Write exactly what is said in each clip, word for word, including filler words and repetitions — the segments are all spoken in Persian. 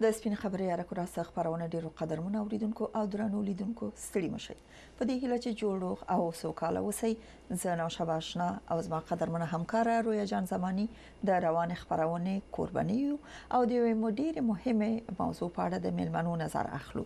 د سپین خبرې ارکو راڅخه خبرونه ډیرو قدرمن اوریدونکو او درنو لیدونکو ستړي مشي په دې هیله چې جوړ او سوکاله وسی زه نو شباشنا او زما قدرمن همکار رویا جان زمانی د روان خبرونه قرباني او د یو ډیره مهمه موضوع په اړه د ملمنو نظر اخلو.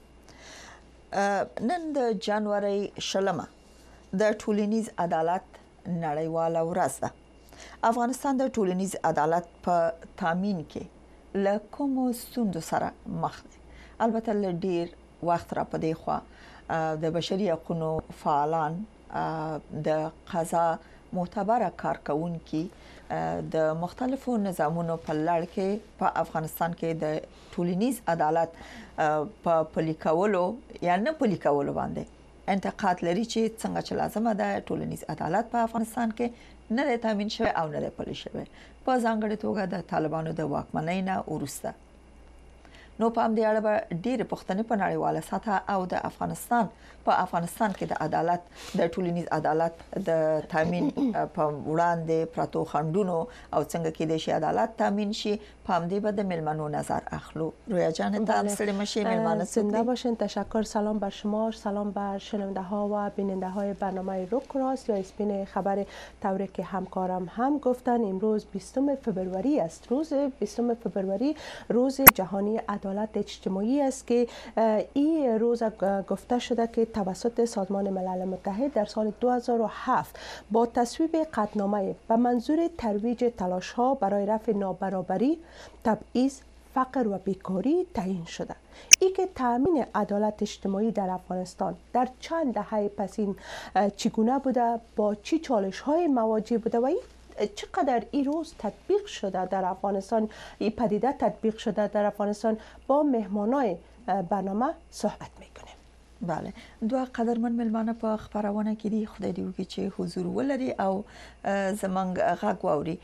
نن د جنوري شلمه د ټولنیز عدالت نړیواله ورځ ده. افغانستان د ټولنیز عدالت په تامین کې لکوم ستوندو سره مخ دی. البته ل ډیر وخت را پدې خو د بشري حقوقو فعالان د قضا معتبره کارکونکي د مختلفو نظامونو په لړ کې په افغانستان کې د ټولنیز عدالت په پلي کولو یا نه پلي کولو باندې انتقاد لري چې څنګه چې لازمه ده ټولنیز عدالت په افغانستان کې نه تامین شوی او نه پلي شوی په ځانګړي توګه د طالبانو د واکمنۍ نه ورسته. نو په دې اړه به ډېر پښتنې په نړیواله سطح او د افغانستان په افغانستان کې د عدالت د ټولنیز عدالت د تامین په وړاندې پروتو خندونو او څنګه کې د شي عدالت تامین شي په دې به د ملمنو نظر اخلو. رویا جان تاسو سره مشي ملمنو زنده باشین. تشکر. سلام بر شما، سلام بر شنونده ها و بیننده های برنامه روک راست یا اسپین خبر. طوری که همکارم هم گفتن امروز بیستم فوریه است. روز بیستم فوریه روز جهانی عدالت اجتماعی است که این روز گفته شده که توسط سازمان ملل متحد در سال دو هزار و هفت با تصویب قطعنامه به منظور ترویج تلاش ها برای رفع نابرابری، تبعیض، فقر و بیکاری تعیین شده. ای که تامین عدالت اجتماعی در افغانستان در چند دهه پسین چگونه بوده، با چی چالش های مواجه بوده و این چقدر این روز تطبیق شده در افغانستان، این پدیده تطبیق شده در افغانستان، با مهمانای برنامه صحبت میکنیم. بله، دوه قدرمن ملمانه په خبرونه کې دي. خدای دې وکړي چې حضور ولري او زمنګ غږ واوري.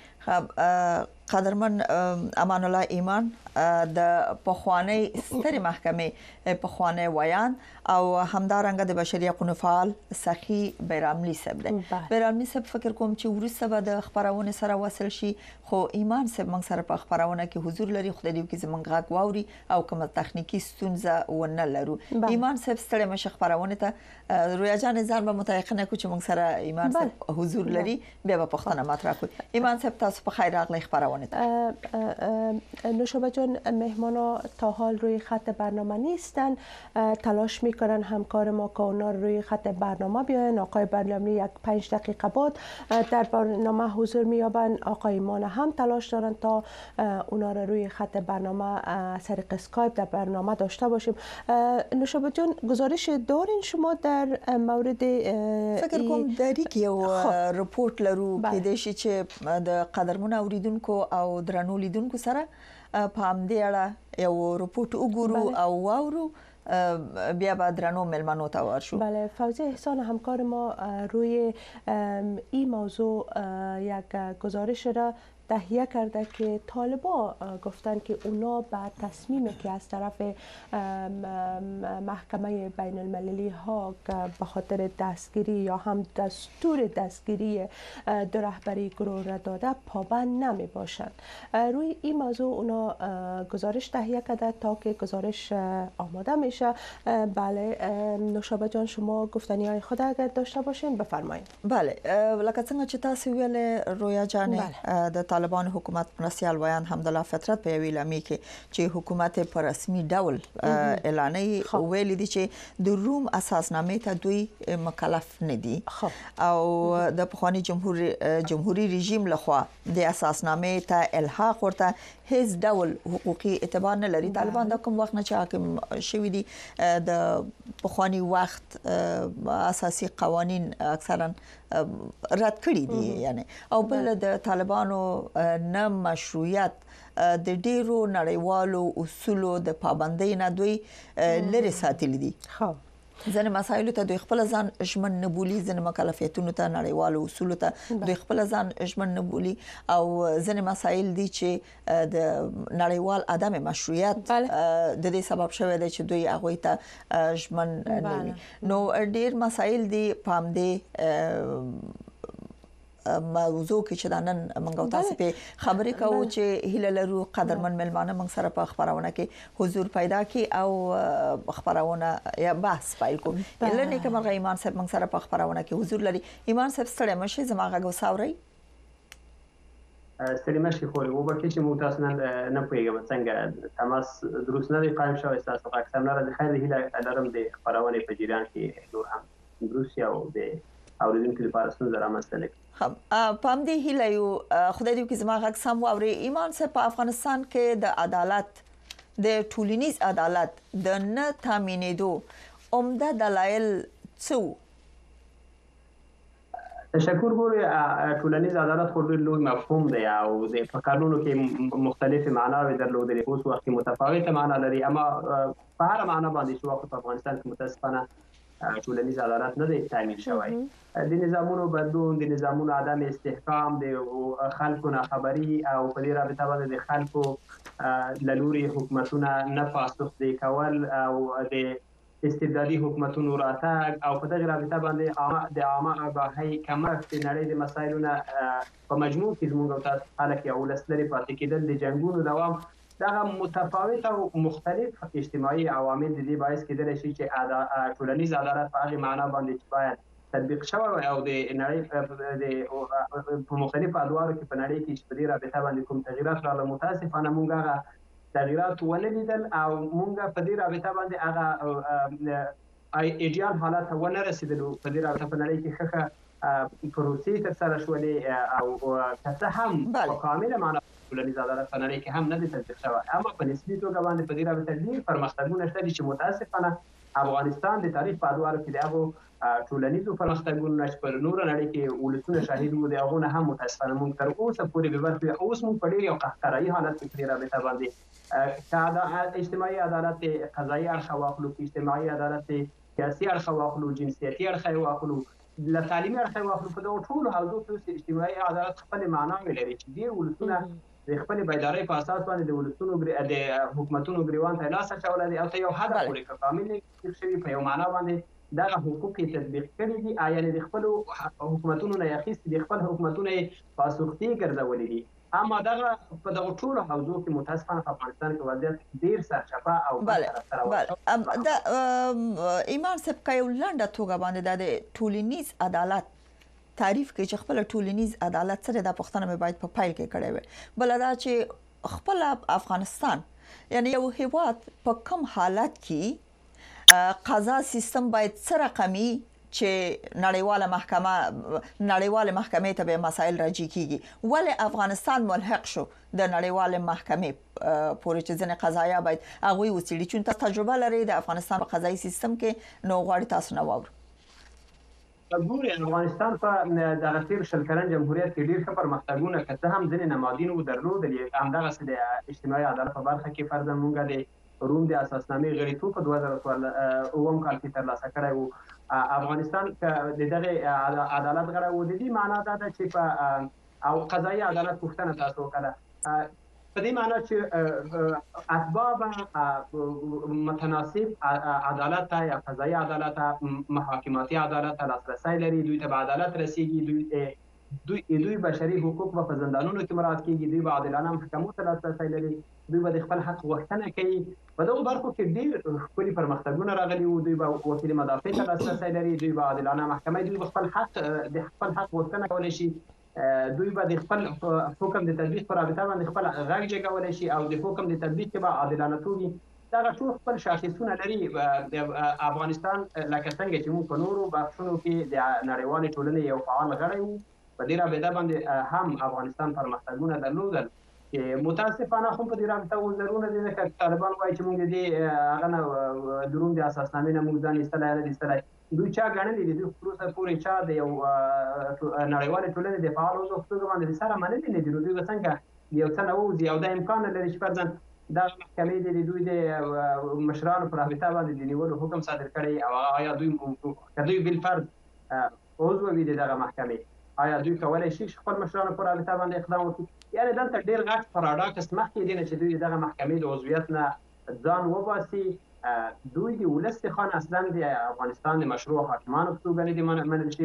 قدرمن امان الله ایمان د پخوانی سترې محکمې پخوانی ویان او همدارنګه د بشري حقوقو فعال سخی بیراملی صاحب دی. بیراملی صاحب فکر کوم چې ورسره به د خبرونه سره وصل شي، خو ایمان صاحب موږ سره په خبرونه کې حضور لري. خدای دې وکړي زمنګ غږ واوري او کومه تخنیکی ستونزه ونه لرو. ایمان صاحب ستړي مشه خبرونه ته رویا جان ځان به متيقنه کو چې موږ سره ایمان صاحب حضور لري، بیا به پښتنه مطرح کوي. ایمان صاحب تاسو په خیر راغلی خبرونه. نوشابه جان، مهمانا تا حال روی خط برنامه نیستن. تلاش میکنن همکار ما که اونا روی خط برنامه بیاین. آقای برنامه یک پنج دقیقه بعد در برنامه حضور میابن. آقای ایمان هم تلاش دارن تا اونا رو روی خط برنامه از طریق اسکایپ در برنامه داشته باشیم. نوشابه جان، گزارش دارین شما در مورد فکر کوم داری که یو رپورت لرو کې د شي چې د قدرمن اوریدونکو او درنو لیدونکو سره په همدې اړه یو رپورت وګورو او واورو، بیا به درنو ملمنو ته ورشو. بله، فوزی احسان همکار ما روی این موضوع یک گزارش را تهیه کرده که طالبا گفتن که اونا به تصمیمی که از طرف محکمه بین المللی ها به خاطر دستگیری یا هم دستور دستگیری دو رهبری گروه را داده پابند نمی باشند. روی این موضوع اونا گزارش تهیه کرده تا که گزارش آماده میشه. بله نوشابه جان، شما گفتنی های خود اگر داشته باشین بفرمایید. بله، لکه څنګه چې تاسو ویل رویا جان، د طالبان حکومت مرسیال ویان حمدالله فطرت په ویلامي کې چې حکومت په رسمي ډول اعلانې ویل دي چې د روم اساسنامه ته دوی مکلف نه دي او د پخوانی جمهور جمهوریت رژیم لخوا د اساسنامه ته الحاق ورته هیڅ ډول حقوقي اعتبار نه لري. طالبان د کوم وخت نه چې حاکم شوی دي د پخوانی وخت اساسي قوانين اکثرا رد کړی دي یعنی او بل د طالبانو نه مشروعیت د ډیرو نړیوالو اصولو د پابندۍ نه دوی لري ساتل دي. خو ځنه مسایل ته دوی خپل ځان ژمن نه بولی، ځنه مکلفیتونو ته نړیوالو اصول ته دوی خپل ځان ژمن نه بولی او ځنه مسایل دي چې د نړیوال عدم مشروعیت د دې سبب شوی دی چې دوی هغه ته ژمن نه وي. نو ډیر مسایل دي پام دي موضوع کې چې د نن موږ تاسو په خبرې کوو چې هیله لرو قدرمن ملمانه موږ سره په خبرونه کې حضور پیدا کړي او خبرونه یا بحث پیل کو لنه کوم ایمان صاحب موږ سره په خبرونه کې حضور لري. ایمان صاحب ستړي مشه زماغه ګوساوري ستړي مشه خو او به کې چې مو تاسو نه پوهیږم څنګه تماس دروس نه قائم شوی تاسو اکثر نه د خیر هیله لرم د خبرونه په جریان کې نور هم دروس یا د اوریدونکو لپاره څنګه رامنځته لګي هم پام دی هیله یو خدای دې کې زما غږ سم واوري. ایمان صاحب په افغانستان کې د عدالت د ټولنیز عدالت د نه تامینېدو عمده دلایل څه؟ تشکر ګوري ټولنیز عدالت خو ډېر لوی مفهوم دی او د قانونو کې مختلفه معناوې درلودلې اوس وخت متفاوته معنا لري اما په هر معنا باندې چې وخت په افغانستان کې متاسفانه ټولنیز عدالت نه دی تامین شوی. د نظامونو بدلون د نظامونو عدم استحکام د خلکو نه خبري او په دې رابطه باندې د خلکو لوري حکومتونه نه پاسخ دی کول او د استبدادي حکومتونو راتګ او په دغه رابطه باندې د عامه آگاهۍ کمښت د نړۍ د مسایلونو په مجموع کې زموږ او تاسو خلک یو ولسلري پاتې کېدل د جنگونو دوام دغه متفاوت او مختلف اجتماعي عوامل د دې باعث کېدل شي چې ټولنیز عدالت په هغه معنا باندې چې باید تطبیق شوی او د نړۍ د په مختلفو ادوارو کې په نړۍ کې چې په دې رابطه باندې کوم تغیرات راغلي متاسفانه موږ هغه تغیرات ونه لیدل او مونږ په دې رابطه باندې هغه ایډیال حالت ونه رسیدلو. په دې رابطه په نړۍ کې ښه پروسې ترسره شولې او که هم په کامله معنا ټولنیز عدالت په نړۍ کې هم نه دی تطبیق شوی اما په نسبي توګه باندې په دې رابطه ډېر پرمختګونه شته چې متاسفانه افغانستان د تاریخ په ادوارو کې د هغو ټولنیزو پرمختګونو چې پر نور نړۍ کې ولسونه شاهد وو د هغو نه هم متاسفانه مونږ تر اوسه پورې به برخې اوس مونږ په ډېر یو قهقرایي حالت کې په دې رابطه باندې که اجتماعي عدالت قضایي اړخ واخلو که اجتماعي عدالت سیاسي اړخ واخلو جنسیتي اړخ واخلو له تعلیمي اړخ واخلو په دغو ټولو حوزو کې اجتماعي عدالت خپل معناوې لري چې ډېر ولسونه د خپل بیدارۍ په اساس باندې د ولسونو د حکومتونو ګریوان ته لاس اچولی دی او ته یو حد پورې که کامل تطبیق شوي په یو معنا باندې دغه حقوق یې تطبیق کړي دي یعنې د خپلو حکومتونو نه یې اخیستي دي خپل حکومتونه یې پاسوختي ګرځولي دي اما دغه په دغه ټولو حوزو کې متاسفانه په افغانستان کې وضعیت ډېر سرچپه او بله د ایمان صاحب که یو لنډه توګه باندې د ټولنیز عدالت تعریف کې چې خپل ټولنیز عدالت سره د پښتنه مې باید په پایل کې کړی وي بل دا چې خپل افغانستان یعنی یو هیواد په کوم حالت کې قضا سیستم باید سره رقمي چې نړیواله محکمه نړیواله محکمې ته به مسایل راجع کیږي ولې افغانستان ملحق شو د نړیواله محکمې پورې چې ځنه قضایا باید هغه وسیلې چې تاسو تجربه لري د افغانستان په قضایي سیستم کې نو غواړي تاسو نه واورو. ګوري افغانستان په دغه تیر شل کلن جمهوریت کې ډېر ښه پرمختګونه کړه هم ځینې نمادین و درلودل همدغه د اجتماعي عدالت په برخه کې فرضاً مونږ د روم د اساسنامې غړیتوب په دوه زره اووم کال کې ترلاسه کړی و. افغانستان د دغه عدالت غړی و د دې معنا دا ده چې په او قضایي عدالت پوښتنه تاسو وکړه په دې معنی چې اسباب متناسب عدالت ته یا قضایي عدالت ته محاکماتي عدالت ته لاسرسی لري دوی ته به عدالت رسیږي دوی دوی دوی بشري حقوق په زندانونو کې مراعات کیږي دوی به عادلانه محکمو ته لاسرسی لري دوی به د خپل حق غوښتنه کوي په دغو برخو کې ډېر ښکلي پرمختګونه راغلي وو دوی به وکیل مدافع ته لاسرسی لري دوی به عادلانه محکمه دوی به خپل حق د خپل حق غوښتنه کولی شي دوی به د خپل حکم د تطبیق پر رابطه باندې خپل غږ جګولی شي او د حکم د تطبیق کې به عادلانه توګه دغه ټول خپل شاخصونه لري. افغانستان لکه څنګه چې موږ په نورو بخشونو کې د نړیوالې ټولنې یو فعال غړی وو په دې رابطه باندې هم افغانستان پرمختګونه درلودل چې متاسفانه خو په دې رابطه وزرونه دي ځکه طالبان وایي چې موږ دې هغه نه د روم د اساسنامې نه موږ ځان ایستلی نه دی ایستلی دوی چا ګڼلي دي دوی وروسته پورې چا د یو نړیوالې ټولنې د فعال عضو په توګه باندې سره منلي نه دي نو دوی به څنګه یو څه نه ووځي او دا امکان نه لري چې فرضاً دغه محکمې د دوی د مشرانو په رابطه باندې د نیولو حکم صادر کړی او آیا دوی که دوی بالفرض عضو وي د دغه محکمې آیا دوی کولی شي خپل مشرانو په رابطه باندې اقدام وکړي یعنې دلته ډېر غټ پراډاکس مخکې دی نه چې دوی د دغه محکمې د عضویت نه ځان وباسي دوی د ولس څخه اصلا د افغانستان د مشروع حاکمانو په توګه نه دي منل شوي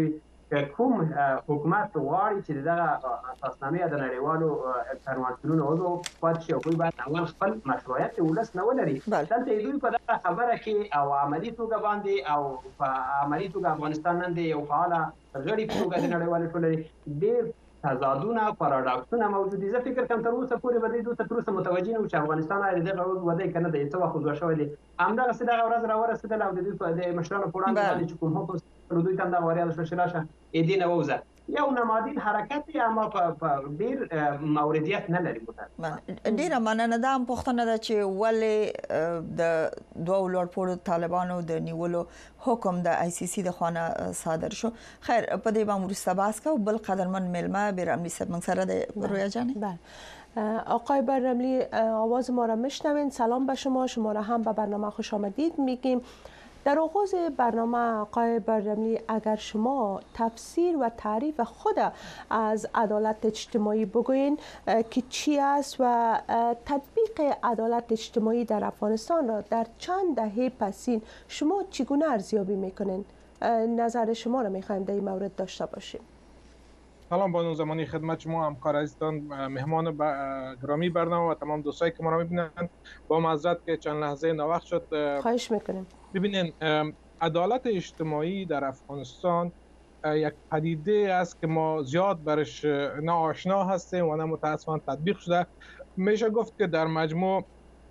کوم حکومت غواړي چې دغه اساسنامه د نړیوالو کنوانسیونونو عضو پاتې شي او دوی باید اول خپل مشروعیت ولس نه ولري. دلته دوی په دغه خبره کې او عملي توګه باندې او په عملي توګه افغانستان نن د یو فعاله غړي په توګه د نړیوالې ټولنې ډېر تضادونه پاراډاکسونه موجود دي. زه فکر کوم تر اوسه پورې به دوی تر اوسه متوجه نه وو چې افغانستان آیا دغه عضو دی که نه دی، څه وخت عضو شوی دی. همدغسې دغه ورځ راورسېدله او د دوی د مشرانو په وړاندې باندې چې کوم حکم دوی ته هم دغه وریاده شوه چې راشه دې نه ووځه. یو نمادین حرکت دی اما په ډېر موردیت نه لري. ډېره مننه. دا هم پوښتنه ده چې ولې د دوو لوړپوړو طالبانو د نیولو حکم د آی سی سی د خوا نه صادر شو. خیر په دې به وروسته بحث کوو. بل قدرمن میلمه بیرملی صاحب موږ سره د رویا جان. بله آقای برملی، آواز ما را میشنوین. سلام به شما. شما را هم به برنامه خوش آمدید میگیم. در آغاز برنامه آقای برملی، اگر شما تفسیر و تعریف خود از عدالت اجتماعی بگوین که چی است و تطبیق عدالت اجتماعی در افغانستان را در چند دهه پسین شما چگونه ارزیابی میکنین؟ نظر شما را میخوایم در این مورد داشته باشیم. سلام بانو زمانی، خدمت شما همکار عزیزان، مهمان گرامی برنامه و تمام دوستایی که ما را میبینند. با معذرت که چند لحظه ناوقت شد. خواهش میکنیم. ببینین، عدالت اجتماعی در افغانستان یک پدیده است که ما زیاد برش نه آشنا هستیم و نه متاسفانه تطبیق شده. میشه گفت که در مجموع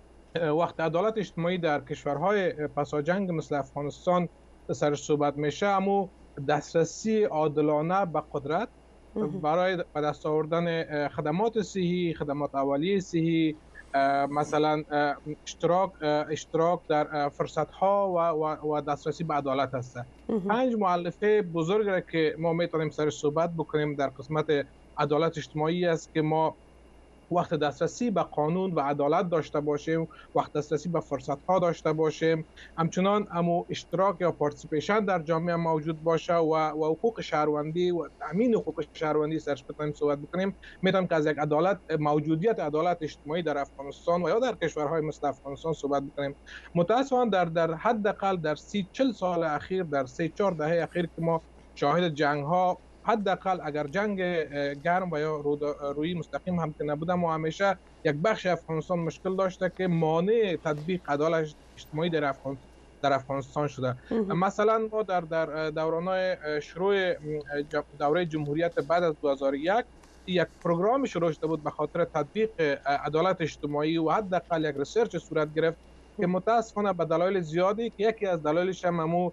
وقت عدالت اجتماعی در کشورهای پساجنگ مثل افغانستان سرش صحبت میشه، اما دسترسی عادلانه به قدرت برای به دست آوردن خدمات صحی، خدمات اولیه صحی، مثلا اشتراک اشتراک در فرصت ها و و دسترسی به عدالت است. پنج مؤلفه بزرگ را که ما میتونیم سرش صحبت بکنیم در قسمت عدالت اجتماعی است که ما وقت دسترسی به قانون و عدالت داشته باشیم، وقت دسترسی به فرصت ها داشته باشیم، همچنان امو اشتراک یا پارتیسیپیشن در جامعه موجود باشه و و حقوق شهروندی و تامین حقوق شهروندی سرش بتونیم صحبت بکنیم، میتونیم که از یک عدالت موجودیت عدالت اجتماعی در افغانستان و یا در کشورهای مثل افغانستان صحبت بکنیم. متاسفانه در در حداقل در سی چهل سال اخیر، در سه چهار دهه اخیر که ما شاهد جنگ ها، حداقل اگر جنگ گرم و یا روی مستقیم هم که نبوده، ما همیشه یک بخش افغانستان مشکل داشته که مانع تطبیق عدالت اجتماعی در افغانستان در افغانستان شده. مثلا ما در در دوران شروع دوره جمهوریت بعد از دو هزار و یک یک پروگرام شروع شده بود به خاطر تطبیق عدالت اجتماعی و حداقل یک ریسرچ صورت گرفت که متاسفانه به دلایل زیادی که یکی از دلایلش هم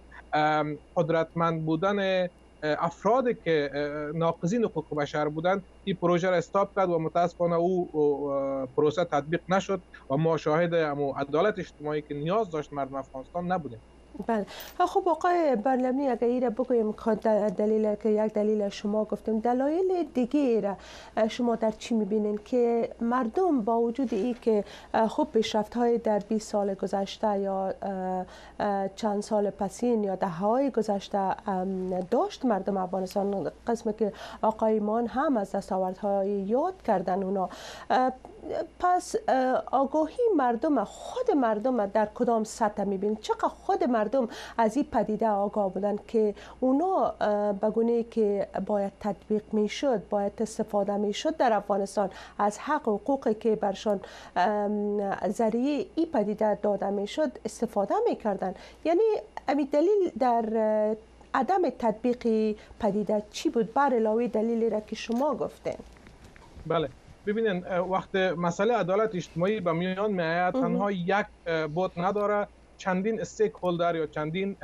قدرتمند بودن افرادی که ناقضین حقوق بشر بودند، این پروژه را استاپ کرد و متاسفانه او پروسه تطبیق نشد و ما شاهد عدالت اجتماعی که نیاز داشت مردم افغانستان نبودیم. بله. خب آقای برلمی، اگر ایره بگویم دلیل که یک دلیل شما گفتیم، دلایل دیگه را شما در چی میبینین که مردم با وجود ای که خوب پیشرفت های در بیست سال گذشته یا چند سال پسین یا دههای گذشته داشت مردم افغانستان، قسمی که آقای مان هم از دستاوردهای یاد کردن اونا، پس آگاهی مردم، خود مردم در کدام سطح میبین؟ چقدر خود مردم از این پدیده آگاه بودن که اونا به گونه‌ای که باید تطبیق میشد، باید استفاده میشد در افغانستان از حق و حقوقی که برشان ذریعه این پدیده داده میشد استفاده میکردن؟ یعنی همین دلیل در عدم تطبیق پدیده چی بود بر علاوه دلیلی را که شما گفتین؟ بله، ببینین، وقت مسئله عدالت اجتماعی به میان میآید، تنها یک بود نداره، چندین استیک هولدر یا چندین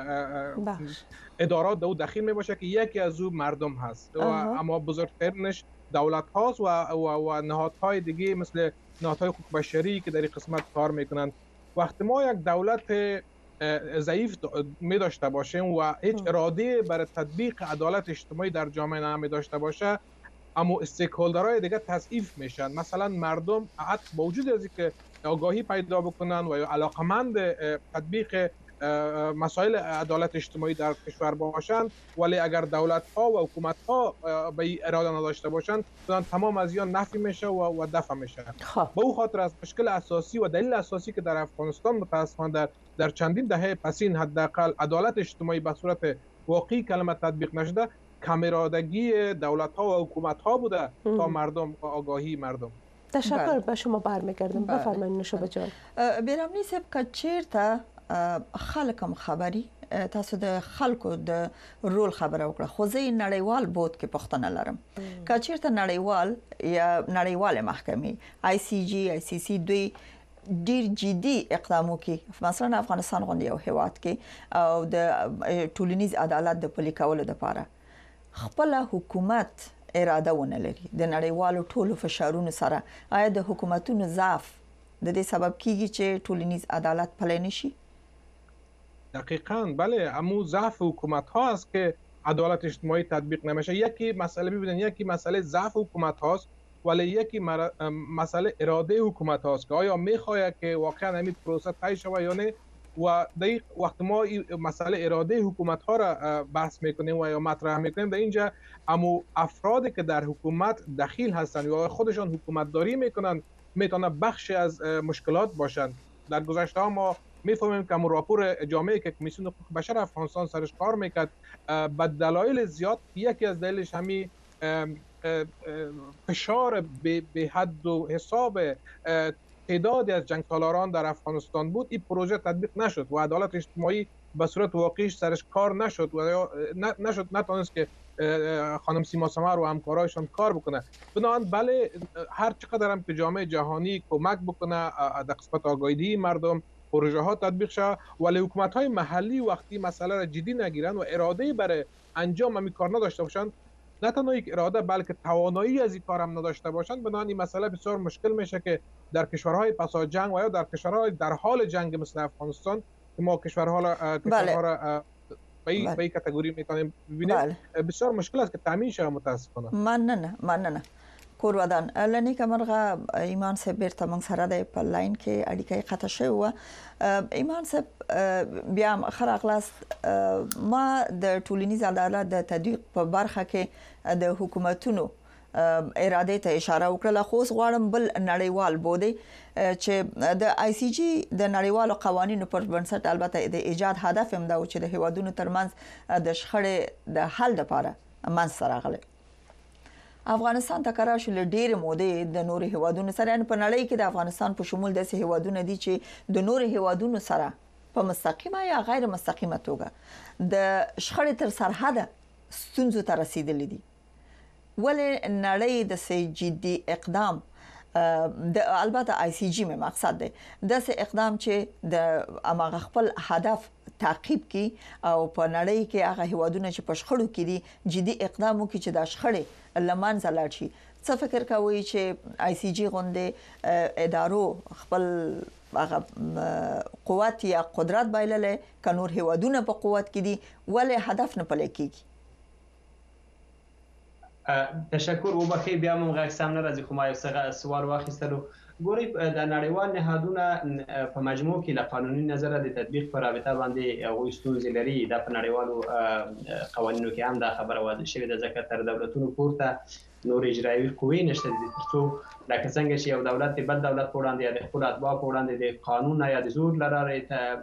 ادارات دو داخل می باشه که یکی از او مردم هست و اما بزرگترینش دولت هاست و, و, و نهادهای دیگه مثل نهادهای حقوق بشری که در این قسمت کار میکنند. وقتی ما یک دولت ضعیف می داشته باشیم و هیچ اراده برای تطبیق عدالت اجتماعی در جامعه نمی داشته باشه، اما استیک هولدرهای دیگه تضعیف میشن. مثلا مردم حتی با وجود از اینکه آگاهی پیدا بکنن و یا علاقمند تطبیق مسائل عدالت اجتماعی در کشور باشند، ولی اگر دولت ها و حکومت ها به این اراده نداشته باشند، تمام از اینا نفی میشه و دفع میشه. به او خاطر از مشکل اساسی و دلیل اساسی که در افغانستان متاسفانه در در چندین دهه پسین حداقل عدالت اجتماعی به صورت واقعی کلمه تطبیق نشده، کمیرادگی دولت ها و حکومت ها بوده تا مردم آگاهی مردم. تشکر. به شما برمیگردم. بفرمایید نوشابه جان. بیرمنی صاحب که چیرته خلک هم خبري تاسو د خلکو د رول خبره وکړه خو زه نړیوال بود کې پښتنه لرم که چیرته نړیوال یا نړیواله محکمه آی سی جی آی سی سی دوی ډیر جدي اقدامو کې مثلا افغانستان غونډه یو هیواد کې او د ټولنیز عدالت د پلي کولو لپاره خپل حکومت اراده ونه لري د نړیوالو ټولو فشارونو سره آیا د حکومتونو ضعف د دې سبب کیږي چې ټولنیز عدالت پلی نشي؟ دقیقاً بله، امو ضعف حکومت ها است که عدالت اجتماعی تطبیق نمیشه. یکی مسئله ببینید، یکی مسئله ضعف حکومت هاست ولی یکی مر... مسئله اراده حکومت هاست که آیا میخواد که واقعا همین پروسه طی شود یا نه. و دقیق وقت ما مسئله اراده حکومت ها را بحث میکنیم و یا مطرح میکنیم، در اینجا امو افرادی که در حکومت دخیل هستند یا خودشان حکومت داری میکنن میتونه بخشی از مشکلات باشند. در گذشته ها ما میفهمیم که امو راپور جامعه که کمیسیون حقوق بشر افغانستان سرش کار میکرد به دلایل زیاد، یکی از دلایلش همین فشار به حد و حساب تعدادی از جنگ سالاران در افغانستان بود. این پروژه تطبیق نشد و عدالت اجتماعی به صورت واقعیش سرش کار نشد و نشد نتونست که خانم سیما سمر و همکارایشان کار بکنه. بنابراین بله، هر چقدر هم که جامعه جهانی کمک بکنه در قسمت آگاهی مردم، پروژه ها تطبیق شود، ولی حکومت های محلی وقتی مسئله را جدی نگیرن و اراده برای انجام همین کار نداشته باشند، نه تنها یک اراده بلکه توانایی از این کار هم نداشته باشند، بنابراین این مسئله بسیار مشکل میشه که در کشورهای پس از جنگ و یا در کشورهای در حال جنگ مثل افغانستان که ما کشورها کشورها را به این به کاتگوری میتونیم ببینیم، بسیار مشکل است که تامین شه. متاسفانه مننه مننه کورودان لنی کمرغه ایمان صاحب بیرته موږ سره د په لاین کې اړیکه قطع شوی و. ایمان صاحب بیا خراغلاست، ما د ټولنیز عدالت د تطبیق په برخه کې د حکومتونو اراده ته اشاره وکړه، خو اوس غواړم بل نړیوال بودی چې د آی سی جی د نړیوالو قوانینو پر بنسټ البته د ایجاد هدف هم دا و چې د هیوادونو ترمنځ د شخړې د حل لپاره منځ راغلی. افغانستان تکرار شو ډېر موده د نور هیوادونو سره، ان په نړۍ کې د افغانستان په شمول د هیوادونو دي چې د نور هیوادونو سره په مستقیمه یا غیر مستقیمه توګه د شخړې تر سرحده ستونزو ته رسیدلې دي. ولې نړۍ د سې جدي اقدام د البته آی سی جی مې مقصد دی د سې اقدام چې د امغه خپل هدف تعقیب کی او په نړۍ کې هغه هیوادونه چې په شخړو کې دي جدي اقدام وکړي چې د شخړې لمنځه لاړ شي. څه فکر کوي چې آی سی جی غونډه ادارو خپل هغه قوت یا قدرت بایلله ک نور هیوادونه په قوت کې دي ولې هدف نه پلي کیږي؟ تشکر او بخیر. بیا موږ غږ سم نه راځي خو ما یو څه سوال واخیستلو. ګوري د نړیوال نهادونه په مجموع کې له قانوني نظر د تطبیق پر رابطه باندې او ستونزې لري. د په نړیوالو قوانینو کې هم دا خبره واضح شوې ده، ځکه تر دولتونو پورته نور اجرایي قوې نشته دي ترڅو لکه څنګه چې یو دولت د بل دولت په وړاندې یا د خپل اتباع په وړاندې د قانون یا د زور لري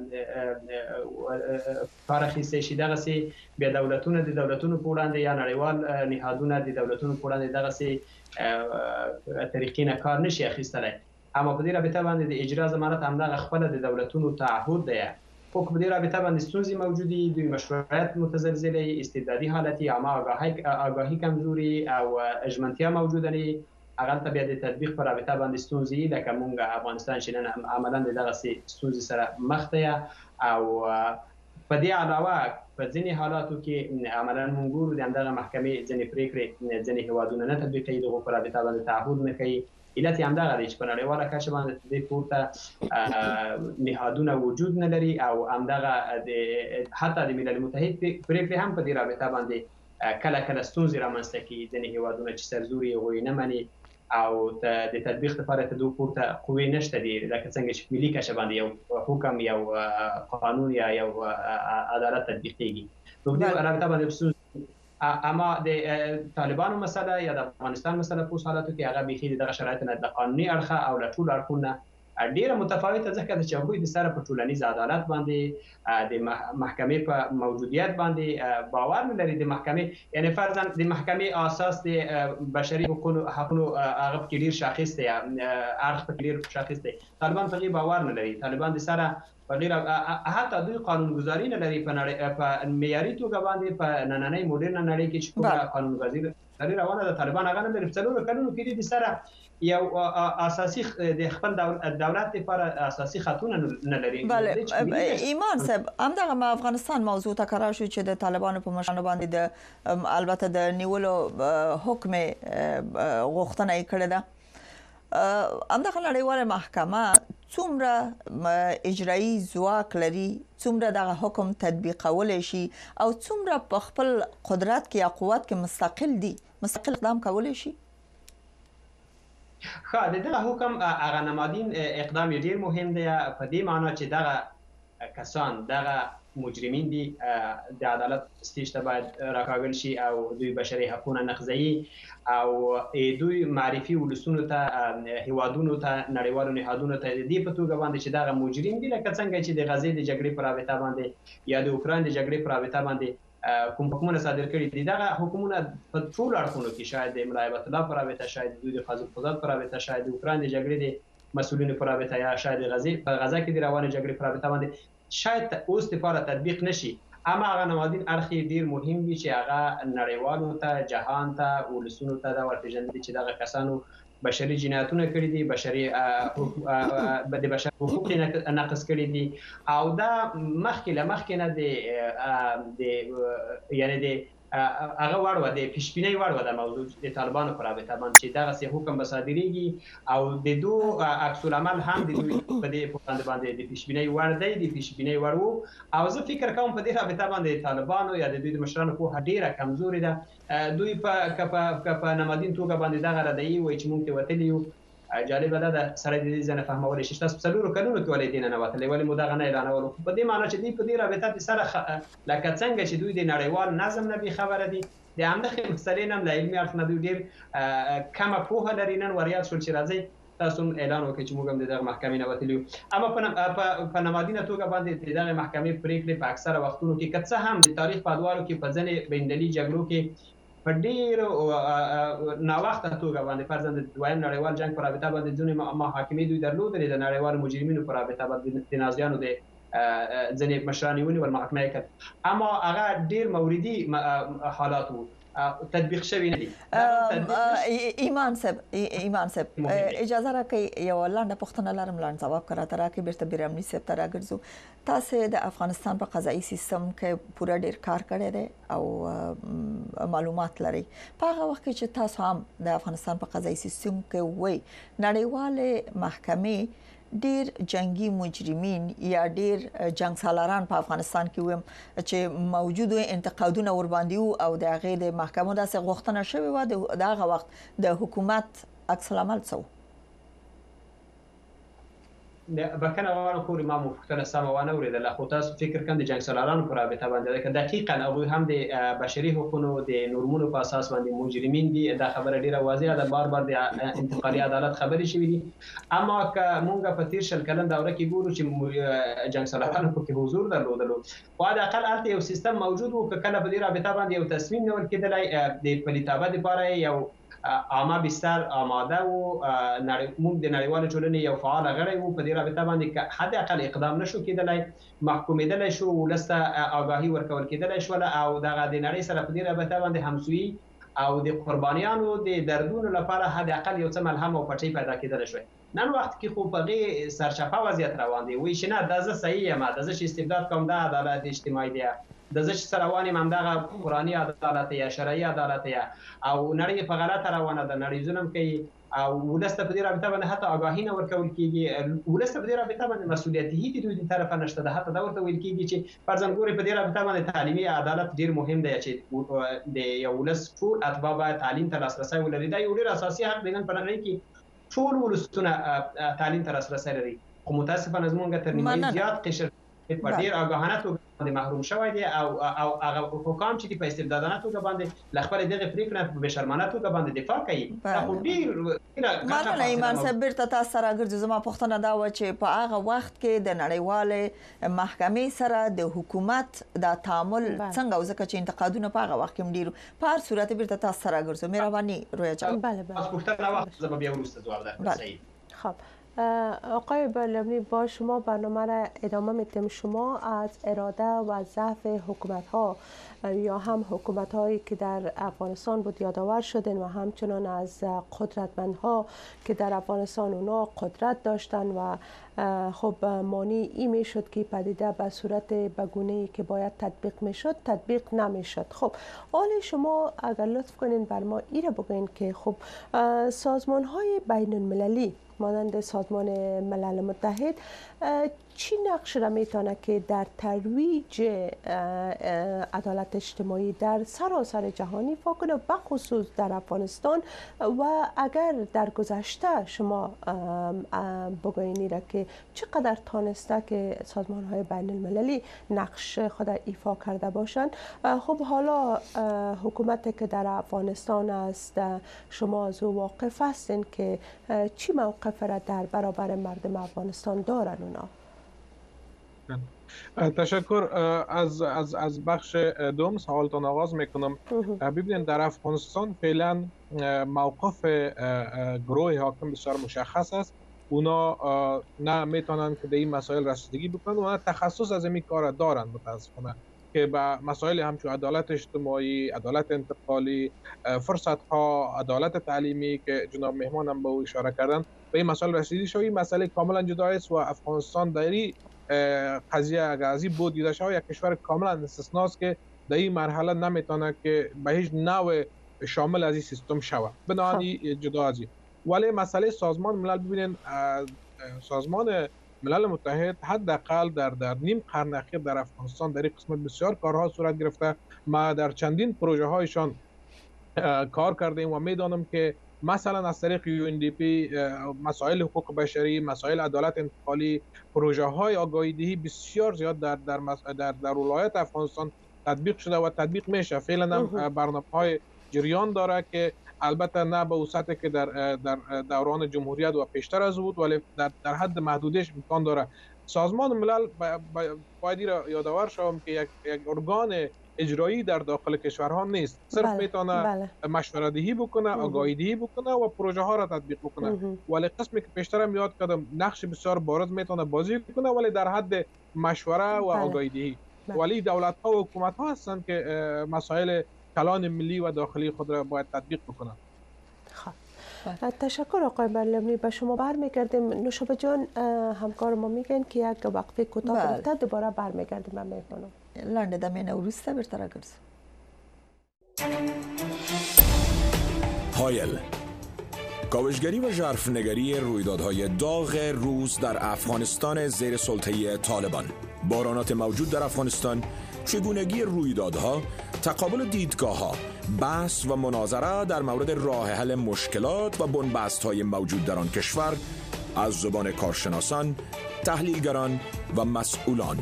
کار اخیستی شي، دغسې بیا دولتونه د دولتونو په وړاندې یا نړیوال نهادونه د دولتونو په وړاندې دغسې طریقې نه کار نشي اخیستلی. اما په دې رابطه باندې د اجرا ضمانت همدغه خپله د دولتونو تعهد دی، خو په دې رابطه باندې ستونزې موجودې دي، مشروعیت متزلزلې، استبدادي حالتي، عامه آگاهي کمزوري او ژمنتیا موجوده نه. هغه ته بیا د تطبیق پر رابطه باندې ستونزې لکه مونږ افغانستان چې نن عملاً دغسې ستونزې سره مخ دی. او په دې علاوه په ځینې حالاتو کې عملاً مونږ ګورو د همدغه محکمې ځینې پرېکړې ځینې هیوادونه نه تطبیقوي، د هغو په رابطه باندې تعهد نه کوي. علت یې همدغه دی چې په نړیواله کچه باندې د دې پورته نهادونه وجود نه لري او همدغه حتی د ملل متحد پرېکړې هم په دې رابطه باندې کله کله ستونزې رامنځته کوي. ځینې هیوادونه چې سرزوري یې هغوی نه مني او د تطبیق لپاره د دوی پورته قوې نشته دي، لکه څنګه چې ملي کچه باندې یو حکم یو قانون یا یو عدالت تطبیقېږي. نو په دې رابطه باندې ستونزې. اما د طالبانو مسله یا د افغانستان مسله په اوس حالاتو کې هغه بیخي دغه شرایط نه د قانوني اړخه او له ټولو اړخونو ډیره متفاوته ځکه چې هغوی د سره په ټولنیز عدالت باندې د محکمې په موجودیت باندې باور نه لري. د محکمې یعنی فرضاً د محکمې اساس د بشري حقوقو حقوقو هغه کې ډیر شاخص دی، اړخ په ډیر شاخص دی. طالبان په دې باور نه لري. طالبان د سره په غیر حتی دوی قانونګذاري نه لري په معیاري توګه باندې په نننۍ موډرن نړۍ کې چې کومه قانونګذاري روانه ده. طالبان هغه نه لري. په څلورو کلونو کې د سره یو اساسي د خپل دولت لپاره اساسي خطونه نه لري. بله ایمان صاحب، همدغه افغانستان موضوع تکرار شو چې د طالبانو په مشرانو باندې د البته د نیولو حکم غوښتنه یې کړې ده. همدغه نړیواله محکمه څومره اجرایی ځواک لري، څومره دغه حکم تطبیقول شي او څومره په خپل قدرت کې یا قوت کې مستقل دي، مستقل اقدام کولای شي؟ خا د دغه حکم هغه نمادین اقدام ډیر مهم دی په دې معنی چې دغه کسان دغه مجرمین دي د عدالت ستیج ته باید راکاږل شي او دوی بشري حقوقونه نقضوي او دوی معرفي ولسونو ته هیوادونو ته نړیوالو نهادونو ته د دې په توګه باندې چې دغه مجرم دي لکه څنګه چې د غزې د جګړې پر رابطه باندې یا د اوکراین د جګړې پر رابطه باندې کوم حکومت صادر کړي دي. دغه حکومت په ټول اړخونو کې شاید د ملایبت الله پر رابطه، شاید دوی د قاضي قضات پر رابطه، شاید د اوکراین د جګړې د مسؤلینو پر رابطه یا شاید د غزې په غزا کې د روانه جګړې پر رابطه باندې شاید اوس لپاره تطبیق نشي. اما هغه نمادین اړخ ډیر مهم دي چې هغه نړیوالو ته، جهان ته، ولسونو ته دا ورپېژندي چې دغه کسانو بشري جنایتونه کړي دي، بشري د بشر حقوق نقض کړي دي او دا مخکې له مخکې نه د یعنی د هغه وړوه د پیشبینۍ وړوه د موضوع د طالبانو پر رابطه باندې چې دغسې حکم به صادریږي او د دوی عکس العمل هم د دوی په دې باندې د پیشبینۍ وړ دی، د پیشبینۍ وړ و او زه فکر کوم په دې رابطه باندې طالبانو یا د دوی د مشرانو پوهه ډیره کمزورې ده. دوی په نمادین توګه باندې دغه ردعي وایي چې موږ ته وتلي یو. جالبه ده سره د دې ځنه فهمولی شي تاسو په څلورو کلونو کې ولې دې نه وتلی، ولې مو دغه نه اعلانولو؟ په دې معنی چې دوی په دې رابطه سره لکه څنګه چې دوی د نړیوال نظم نه بېخبره دي، د همدغې مسلې نه هم له علمي اړخ نه دوی ډېر کمه پوهه لري. نن وریاد شول چې راځئ تاسو هم اعلان وکړئ چې موږ هم د دغه محکمې نه وتلي یو. اما په نمادینه توګه باندې د دغې محکمې پرېکړې په اکثره وختونو کې که څه هم د تاریخ په ادوارو کې په ځینې بینالمللي جګړو کې په ډېرو ناوخته توګه باندې فرضاً د دویم نړیوال جنګ په رابطه باندې ځینې محاکمې دوی درلودلې د نړیوالو مجرمینو په رابطه باندې د نازیانو د ځینې مشران یې ونیول، محاکمه یې کړ، اما هغه ډېر موردي حالات وو، تطبیق شوی نه دي. ایمان صاحب ایمان صاحب اجازه راکړئ یو لنډه پوښتنه لرم، لنډ ځواب راته راکړئ، بیرته بیر امني صاحب ته راګرځو. تاسو د افغانستان په قضایي سیستم کې پوره ډیر کار کړی دی او معلومات لري. په هغه وخت کې چې تاسو هم د افغانستان په قضایي سیستم کې وای نړیواله محکمې ډیر جنگي مجرمین یا ډیر جنگ سالاران په افغانستان کې ویم چې موجود انتقادونه ور باندې او د هغه د محکمو داسې غوښتنه شوې و د هغه وخت د حکومت عکس العمل څه؟ بکنه غواړم خو ما مو پوښتنه سمه ونه اورېدله، خو تاسو فکر کوم د جنګ سالارانو په رابطه باندې که دقیقاً هغوی هم د بشري حقوقو د نورمونو په اساس باندې مجرمین دي، دا خبره ډیره واضحه ده، بار بار د انتقالي عدالت خبرې شوې دي. اما که مونږ په تیر شل کلن دوره کې ګورو چې جنګ سالارانو پکې حضور درلودلو، خو د اقل هلته یو سیستم موجود و که کله په دې رابطه باندې یو تصمیم نیول کېدلی د پلیتابه دپاره یو عامه بستر آماده و، موږ د نړیوالو ټولنې یو فعال غړی وو، په دې رابطه باندې که حد اقل اقدام نشو کېدلی، محکومېدلی شو، ولس ته آګاهي ورکول کېدلی شوله او دغه د نړۍ سره په دې رابطه باندې همسویي او د قربانیانو د دردونو لپاره حد اقل یو څه ملهم او پټۍ پیدا کېدلی شوی. نن وخت کې خو په هغې سرچپه وضعیت روان دی، وایي چې نه دا زه صحیح یم، دا زه چې استبداد کوم دا عدالت اجتماعي دی، د زه چې سره روان یم همدغه قرآني عدالت یا شرعي عدالت یا او نړۍ په غلطه روانه ده، نړۍ ظلم کوي او ولس ته په دې رابطه باندې حتی آګاهي نه ورکول کېږي، ولس ته په دې رابطه باندې مسؤلیتي د دوی د طرفه نشته ده، حتی دا ورته ویل کېږي چې فرضاً ګورئ په دې رابطه باندې تعلیمي عدالت ډېر مهم دی چې د یو ولس ټول اتباع باید تعلیم ته لاسرسی ولري، دا یو ډېر اساسي حق دی. نن په نړۍ کې ټول ولسونه تعلیم ته لاسرسی لري، خو متاسفانه زموږ تر نیمایي زیات قشر په ډیر آگاهانه توګه باندې محروم شوی دی او او هغه حکام چې په استبدادانه توګه باندې ل خپل دغه پریکړه په بشرمانه توګه باندې دفاع کوي دا خو ډیر مننه ایمان صاحب بیرته تاسو سره ګرځو. زما پوښتنه دا و چې په هغه وخت کې د نړیوالې محکمې سره د حکومت د تعامل څنګه وځکه چې انتقادونه په هغه وخت کې ډیر په هر صورت بیرته تاسو سره ګرځو. مهرباني رویا جان. بله بله تاسو پوښتنه وخت زما بیا ورسته جواب ده. صحیح. خب آقای بلمنی با شما برنامه را ادامه میتیم. شما از اراده و ضعف حکومت ها یا هم حکومت هایی که در افغانستان بود یادآور شدین و همچنان از قدرتمندها که در افغانستان اونا قدرت داشتن و خب مانی ای میشد که پدیده به صورت بگونه‌ای که باید تطبیق میشد تطبیق نمیشد. خب حال شما اگر لطف کنین بر ما ای را بگوین که خب سازمان های بین المللی مانند سازمان ملل متحد چی نقش را میتونه که در ترویج عدالت اجتماعی در سراسر جهان ایفا کنه بخصوص در افغانستان و اگر در گذشته شما بگوینی را که چقدر تانسته که سازمان های بین المللی نقش خود ایفا کرده باشند. خب حالا حکومتی که در افغانستان است شما از او واقف هستین که چی موقف را در برابر مردم افغانستان دارن اونا؟ تشکر. از از از بخش دوم سوالتان آغاز میکنم. ببینید در افغانستان فعلا موقف گروه حاکم بسیار مشخص است. اونا نه میتونن که به این مسائل رسیدگی بکنن و نه تخصص از این کار دارن متاسفانه که به مسائل همچون عدالت اجتماعی، عدالت انتقالی، فرصت ها، عدالت تعلیمی که جناب مهمانم به او اشاره کردن به این مسائل رسیدگی شد. این مسئله کاملا جدا است و افغانستان در این قضیه اگر از این بود دیده شود یک کشور کاملا استثناست که در این مرحله نمیتونه که به هیچ نوع شامل از این سیستم شود. بنابراین جدا از این. ولی مسئله سازمان ملل ببینید سازمان ملل متحد حداقل در در نیم قرن اخیر در افغانستان در این قسمت بسیار کارها صورت گرفته. ما در چندین پروژه هایشان کار کردیم و میدانم که مثلا از طریق یو ان دی پی مسائل حقوق بشری، مسائل عدالت انتقالی، پروژه های آگاهی دهی بسیار زیاد در در در, در ولایت افغانستان تطبیق شده و تطبیق میشه. فعلا هم برنامه‌های جریان داره که البته نه به وسعتی که در در دوران جمهوریت و پیشتر از بود ولی در در حد محدودش امکان داره. سازمان ملل باید یادآور شوم که یک یک ارگان اجرایی در داخل کشورها نیست. صرف بله، میتونه بله. مشوره دهی بکنه، آگاهی دهی بکنه و پروژه ها را تطبیق بکنه. اه. ولی قسمی که پیشترم یاد کردم نقش بسیار بارز میتونه بازی کنه ولی در حد مشوره و بله. آگاهی دهی. بله. ولی دولت ها و حکومت ها هستند که مسائل کلان ملی و داخلی خود را باید تطبیق بکنه. خب تشکر آقای بلمنی. به شما برمیگردیم. نوشابه جان همکار ما میگن که یک وقفه کوتاه گرفته دوباره برمیگردیم. من میکنم لاندې د مینه وروسته بیرته راګرځو. هایل کاوشگری و ژرفنگری رویدادهای داغ روز در افغانستان زیر سلطه طالبان، بارانات موجود در افغانستان، چگونگی رویدادها، تقابل دیدگاه‌ها، بحث و مناظره در مورد راه حل مشکلات و بنبست‌های موجود در آن کشور از زبان کارشناسان، تحلیلگران و مسئولان.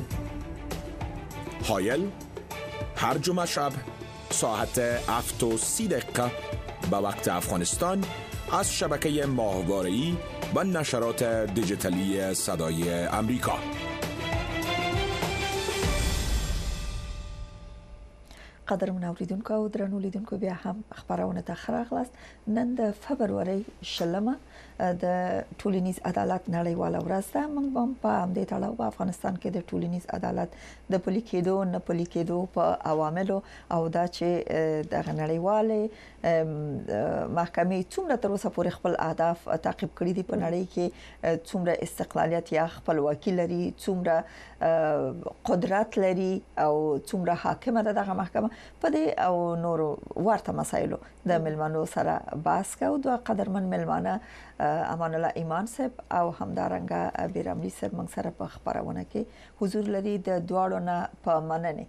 هایل هر جمعه شب ساعت هفت و سی دقیقه به وقت افغانستان از شبکه ماهواره‌ای و نشرات دیجیتالی صدای امریکا. قدرمن اوریدونکو او درنو لیدونکو بیا هم خبرونه ته خراغلاست. نن د فبرवरी شلمه د ټولنیز عدالت نړیواله ورځ ده. موږ هم په همدې تړاو په افغانستان کې د ټولنیز عدالت د پلي کېدو نه پلي کېدو په عواملو او دا چې د نړیوالې محکمې څومره تر اوسه پورې خپل اهداف تعقیب کړي دي په نړۍ کې، څومره استقلالیت یا خپلواکي لري، څومره قدرت لري او څومره حاکمه ده دغه محکمه. په دې او نورو ورته مسایلو د ملمنو سره بحث کوو. دوه قدرمن ملمانه امان الله ایمان صاحب او همدارنګه بیرملی صاحب موږ سره په خبرونه کې حضور لري. د دواړو نه په مننه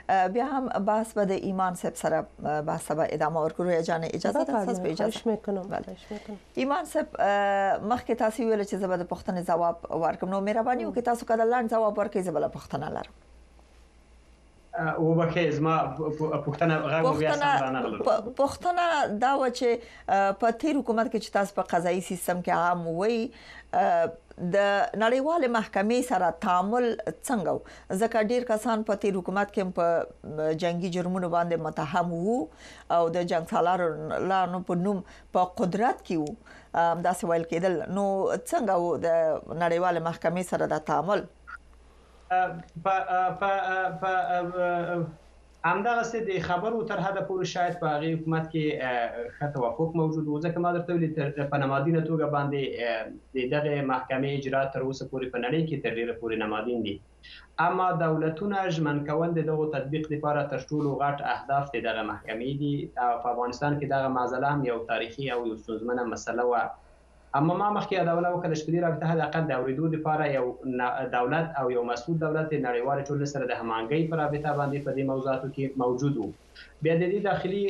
بیا هم بحث به د ایمان صاحب سره بحث به ادامه ورکړو. جان اجازه ده تاسو به اجازه میکنم. خواهش میکنم. ایمان صاحب مخکې تاسو ویل چې زه به د پوښتنې جواب ورکړم، نو مهرباني وکړئ تاسو کله لاندې جواب ورکړئ، زه بل پوښتنه لرم. او بکه زما پښتنه غو بیا سم نه غلط پښتنه دا و چې په تیر حکومت کې چې تاسو په قضایي سیستم کې عام وي د نړیوال محکمې سره تعامل څنګه و؟ ځکه ډیر کسان په تیر حکومت کې په جنگي جرمونو باندې متهم وو او د جنگ سالارانو په نوم په قدرت کې وو، دا څه ویل کېدل. نو څنګه و د نړیوال محکمې سره د تعامل؟ په په همدغه څه د خبرو تر حد پورې شاید په هغه حکومت کې ښه توافق موجود و، ځکه ما درته ویلي په نمادینه توګه باندې د دغه محکمې اجرات تر اوسه پورې په نړۍ کې تر ډیره پورې نمادین دي. اما دولتونه ژمن کول دغه تطبیق لپاره تر ټولو غټ اهداف دغه محکمې دي. په افغانستان کې دغه معضله هم یو تاریخي او یو ستونزمنه مسله و. اما ما مخکې یادونه وکړه چې په دې رابطه حد اقل د اوریدو لپاره یو دولت او یو مسؤل دولت نړیوال ټولنې سره د همغږۍ په رابطه باندې په دې موضوعاتو کې موجود وو. بیا د دې داخلي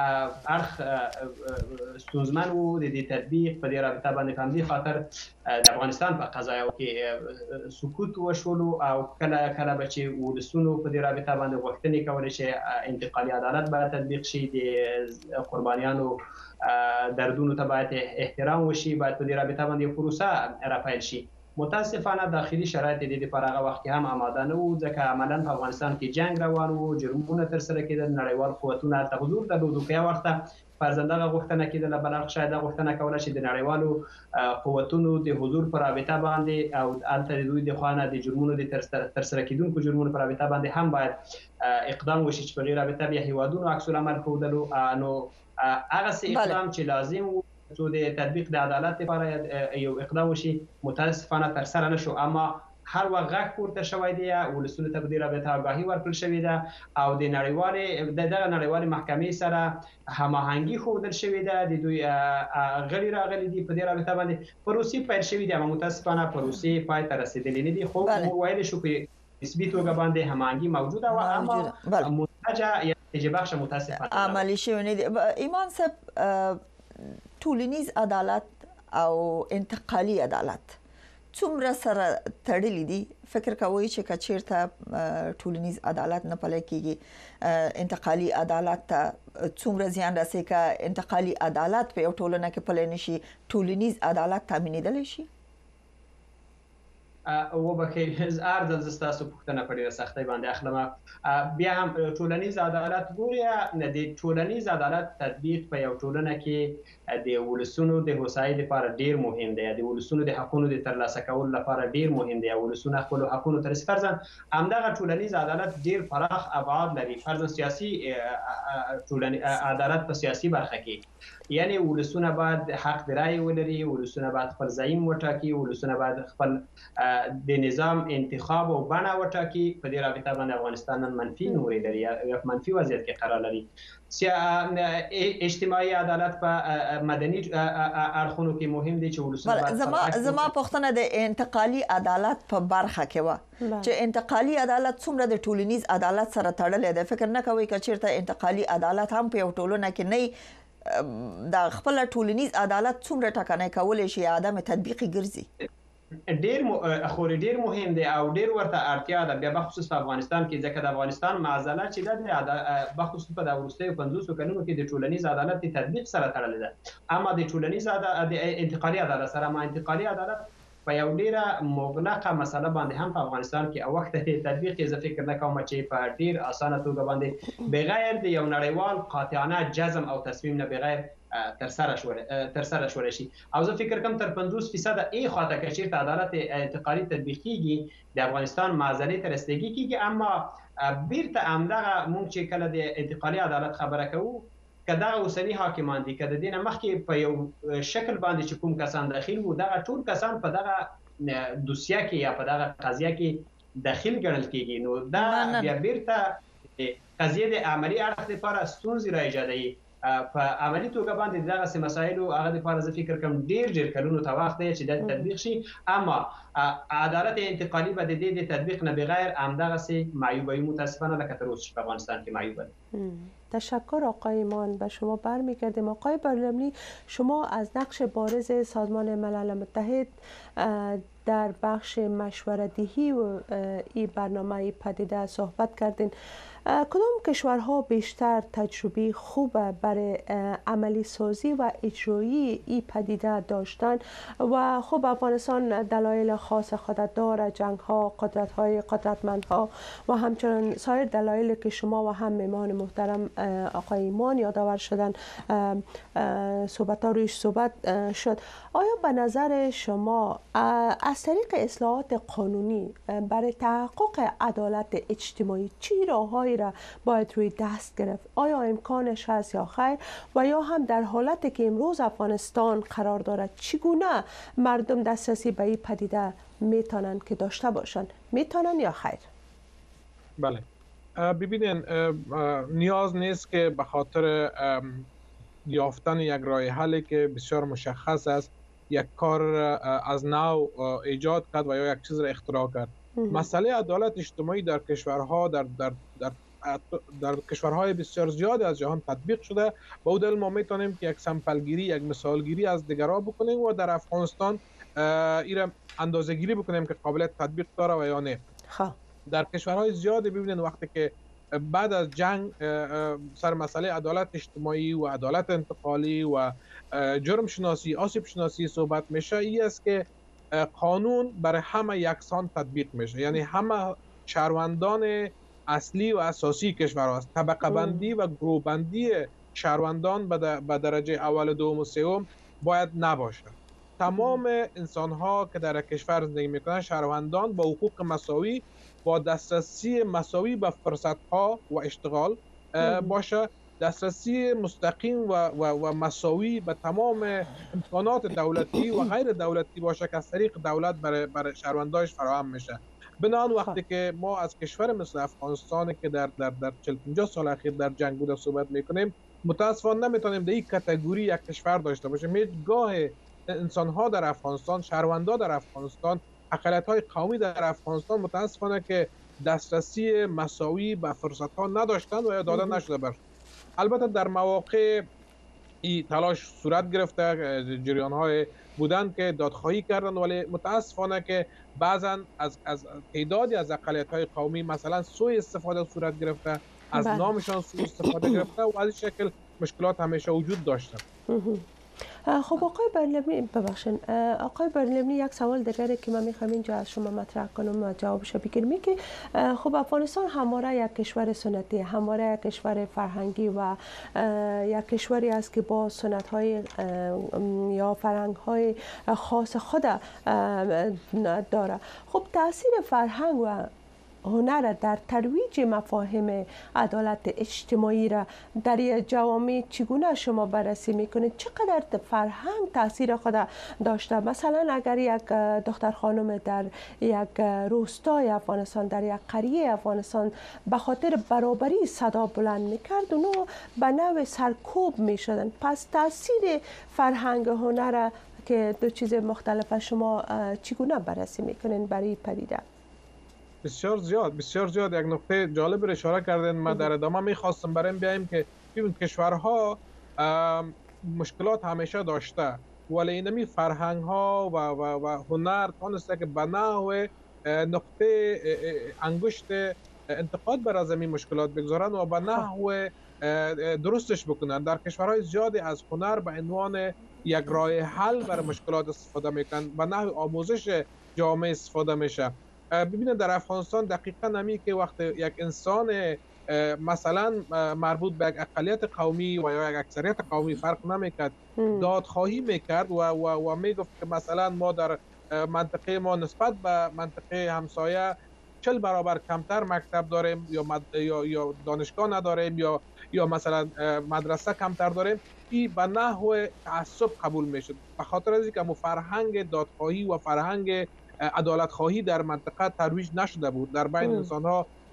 اړخ ستونزمن وو، د دې تطبیق په دې رابطه باندې په همدې خاطر د افغانستان په قضایاو کې سکوت وشولو او کله کله به چې ولسونو په دې رابطه باندې غوښتنې کولې چې انتقالي عدالت به تطبیق شي، د قربانیانو دردونو ته باید احترام وشي، باید په دې رابطه باندې پروسه راپیل شي. متاسفانه داخلي شرایط د دې لپاره هغه وخت کې هم آماده نه وو، ځکه عملاً په افغانستان کې جنگ روان وو، جرمونه ترسره کېدل، نړیوال قوتونه هلته حضور درلود. که یو وخته فرضاً دغه غوښتنه کېدله، بل اړخ شاید دغه غوښتنه کوله چې د نړیوالو قوتونو د حضور په رابطه باندې او هلته د دوی د خوا نه د جرمونو د ترسره کېدونکو جرمونو په رابطه باندې هم باید اقدام وشي، چې په دې رابطه بیا هیوادونو عکس العمل ښودلو. نو هغه څه اقدام چې لازم وو چې د تطبیق د عدالت لپاره یو اقدام وشي متاسفانه ترسره نشو. اما هر وخت غږ پورته شوی دی، ولسونو ته په دې رابطه آګاهي ورکړل شوې ده او د نړیوالې د دغه نړیوالې محکمې سره هماهنګي ښودل شوې ده، د دوی غړي راغلي دي په دې رابطه باندې. پروسې پیل شوې دي اما متاسفانه پروسې پای ته رسېدلې نه دي. خو موږ ویلی شو په نسبي توګه باندې هماهنګي موجوده وه، اما منتجه یا نتیجه بخشه متاسفانه عملي شوې نه دي. ایمان صاحب، ټولنیز عدالت او انتقالي عدالت څومره سره تړلي دي؟ فکر کوئ چې کچیرته ټولنیز عدالت نه پلی کیږي انتقالي عدالت ته څومره زیان رسي؟ که انتقالي عدالت په یو ټولنه کې پلی نشي، ټولنیز عدالت تامینېدلی شي؟ و بخیر ارزل زستاسو پښتنه په ډیره سختۍ باندې اخلم. بیا هم ټولنیز عدالت ګوریا د ټولنیز عدالت تطبیق په یو ټولنه کې د ولسونو د هوساینې لپاره ډیر مهم دی، د ولسونو د حقوقو د ترلاسه کولو لپاره ډیر مهم دی، ولسونو خپل حقوقو تر فرضاً همدغه ټولنیز عدالت ډیر پراخ ابعاد لري. فرضاً سیاسي ټولنیز عدالت په سیاسي برخه کې، یعنی ولسونه باید حق د رای ولري، ولسونه باید خپل زعیم وټاکي، ولسونه باید خپل د نظام انتخاب او بڼه وټاکي. په دې رابطه باندې افغانستان نن منفي نوري لري یا منفي وضعیت کې قرار لري. اجتماعي عدالت په مدني اړخونو کې مهم دي چې ولسونه باید زما زما پوښتنه د انتقالي عدالت په برخه کې و چې انتقالي عدالت څومره د ټولنیز عدالت سره تړلې ده. فکر نه کوئ چې چیرته انتقالي عدالت هم په یو ټولنه کې نه د خپل ټولنیز عدالت څومره ټاکنه کولای شي عدم تطبیقي ګرځي؟ ډیر خوري ډیر مهم دی او ډیر ورته اړتیا ده، بیا بخصوص په افغانستان کې، ځکه د افغانستان معضله چې د بخصوص په د وروستیو پنځوسو کلونو کې د ټولنیز عدالت تطبیق سره تړلې ده. اما د ټولنیز عدالت د انتقالي عدالت سره ما انتقالي عدالت په یو ډیره مغلقه مسله باندې هم په افغانستان کې او وخت ته تطبیق یې زه فکر نه کوم چې په ډیر اسانه توګه باندې بغیر د یو نړیوال قاطعانه جزم او تصمیم نه بغیر تر سره شول تر سره شول شي. او زه فکر کوم تر پنځوس فیصد ای خاطر کې چې عدالت انتقالي تطبیق کیږي د افغانستان معضلې تر رسیدګي کیږي. اما بیرته همدغه مونږ چې کله د انتقالي عدالت خبره کوو، کدا اوسنی حاکمان دي، کدا دینه مخکې په یو شکل باندې چې کوم کسان داخل وو، دغه ټول کسان په دغه دوسیه کې یا په دغه قضیه کې داخل ګڼل کیږي. نو دا بیا بیرته قضیه د عملی اړخ لپاره ستونزې را ایجادوي. په عملی توګه باندې دغه مسایل او هغه لپاره زه فکر کوم ډیر ډیر کلونو ته وخت دی چې د تطبیق شي، اما عدالت انتقالی به د دې د تطبیق نه بغیر همدغه سي معیوبه متاسفانه لکه تر اوسه په افغانستان کې معیوبه. تشکر آقای ایمان. به شما برمیگردیم. آقای برلملی، شما از نقش بارز سازمان ملل متحد در بخش مشوره‌دهی و این برنامه پدیده صحبت کردین. کدام کشورها بیشتر تجربه خوب برای عملی سازی و اجرایی این پدیده داشتن و خب افغانستان دلایل خاص خود داره، جنگ ها، قدرت های قدرتمند ها و همچنین سایر دلایلی که شما و هم میهمان محترم آقای ایمان یادآور شدن صحبت ها رویش صحبت شد. آیا به نظر شما از طریق اصلاحات قانونی برای تحقق عدالت اجتماعی چی راههایی را باید روی دست گرفت؟ آیا امکانش هست یا خیر؟ و یا هم در حالتی که امروز افغانستان قرار دارد چگونه مردم دسترسی به این پدیده میتونن که داشته باشند؟ میتونن یا خیر؟ بله، ببینین نیاز نیست که به خاطر یافتن یک راه حلی که بسیار مشخص است یک کار از نو ایجاد کرد و یا یک چیز را اختراع کرد. مسئله عدالت اجتماعی در کشورها در در در در کشورهای بسیار زیاد از جهان تطبیق شده. با او دلیل ما میتونیم که یک سمپلگیری، یک مثالگیری از دیگرها بکنیم و در افغانستان ایره اندازه گیری بکنیم که قابلیت تطبیق داره و یا نه. خواه. در کشورهای زیاد ببینید وقتی که بعد از جنگ سر مسئله عدالت اجتماعی و عدالت انتقالی و جرم شناسی، آسیب شناسی صحبت میشه، این است که قانون برای همه یکسان تطبیق میشه. یعنی همه شهروندان اصلی و اساسی کشور است. طبقه بندی و گروه بندی شهروندان به درجه اول، دوم و سوم باید نباشه. تمام انسان ها که در کشور زندگی میکنن شهروندان با حقوق مساوی، با دسترسی مساوی به فرصت ها و اشتغال باشه، دسترسی مستقیم و, و, و مساوی به تمام امکانات دولتی و غیر دولتی باشه که از طریق دولت برای, برای شهروندانش فراهم میشه. بنابراین وقتی که ما از کشور مثل افغانستان که در در در چهل پنجاه سال اخیر در جنگ بوده صحبت میکنیم، متاسفانه نمیتونیم در این کاتگوری یک کشور داشته باشیم. هیچگاه انسان ها در افغانستان، شهروندان در افغانستان، اقلیت های قومی در افغانستان متاسفانه که دسترسی مساوی به فرصت ها نداشتند و یا داده نشده برشون. البته در مواقع این تلاش صورت گرفته، جریان های بودن که دادخواهی کردن، ولی متاسفانه که بعضا از از تعدادی از اقلیت های قومی مثلا سوء استفاده صورت گرفته، از نامشان سوء استفاده گرفته و از این شکل مشکلات همیشه وجود داشته. خب آقای برلملی، ببخشید آقای برلملی، یک سوال دیگری که من میخوام اینجا از شما مطرح کنم و جوابش بگیرم که خب افغانستان همواره یک کشور سنتی، همواره یک کشور فرهنگی و یک کشوری است که با سنت های یا فرهنگ های خاص خود داره. خب تاثیر فرهنگ و هنر در ترویج مفاهیم عدالت اجتماعی را در جوامع چگونه شما بررسی میکنید؟ چقدر فرهنگ تاثیر خود داشته؟ مثلا اگر یک دختر خانم در یک روستای افغانستان، در یک قریه افغانستان به خاطر برابری صدا بلند میکرد، اونو به نوع سرکوب میشدن. پس تاثیر فرهنگ و هنر که دو چیز مختلف شما چگونه بررسی میکنین برای پدیده؟ بسیار زیاد بسیار زیاد. یک نکته جالب رو اشاره کردین، ما در ادامه میخواستم بریم بیایم که ببینید کشورها مشکلات همیشه داشته، ولی اینمی فرهنگ ها و, و, و هنر تونسته که به نحو نقطه انگشت انتقاد بر از این مشکلات بگذارن و به نحو درستش بکنن. در کشورهای زیادی از هنر به عنوان یک راه حل برای مشکلات استفاده میکنن، به نحو آموزش جامعه استفاده میشه. ببینید در افغانستان دقیقاً همی که وقت یک انسان مثلا مربوط به یک اقلیت قومی و یا یک اکثریت قومی فرق نمیکرد، دادخواهی میکرد و, و, و میگفت که مثلا ما در منطقه ما نسبت به منطقه همسایه چل برابر کمتر مکتب داریم یا, مد... یا, یا دانشگاه نداریم یا یا مثلا مدرسه کمتر داریم، این به نحو تعصب قبول میشد. به خاطر از اینکه فرهنگ دادخواهی و فرهنگ عدالت خواهی در منطقه ترویج نشده بود، در بین انسان ها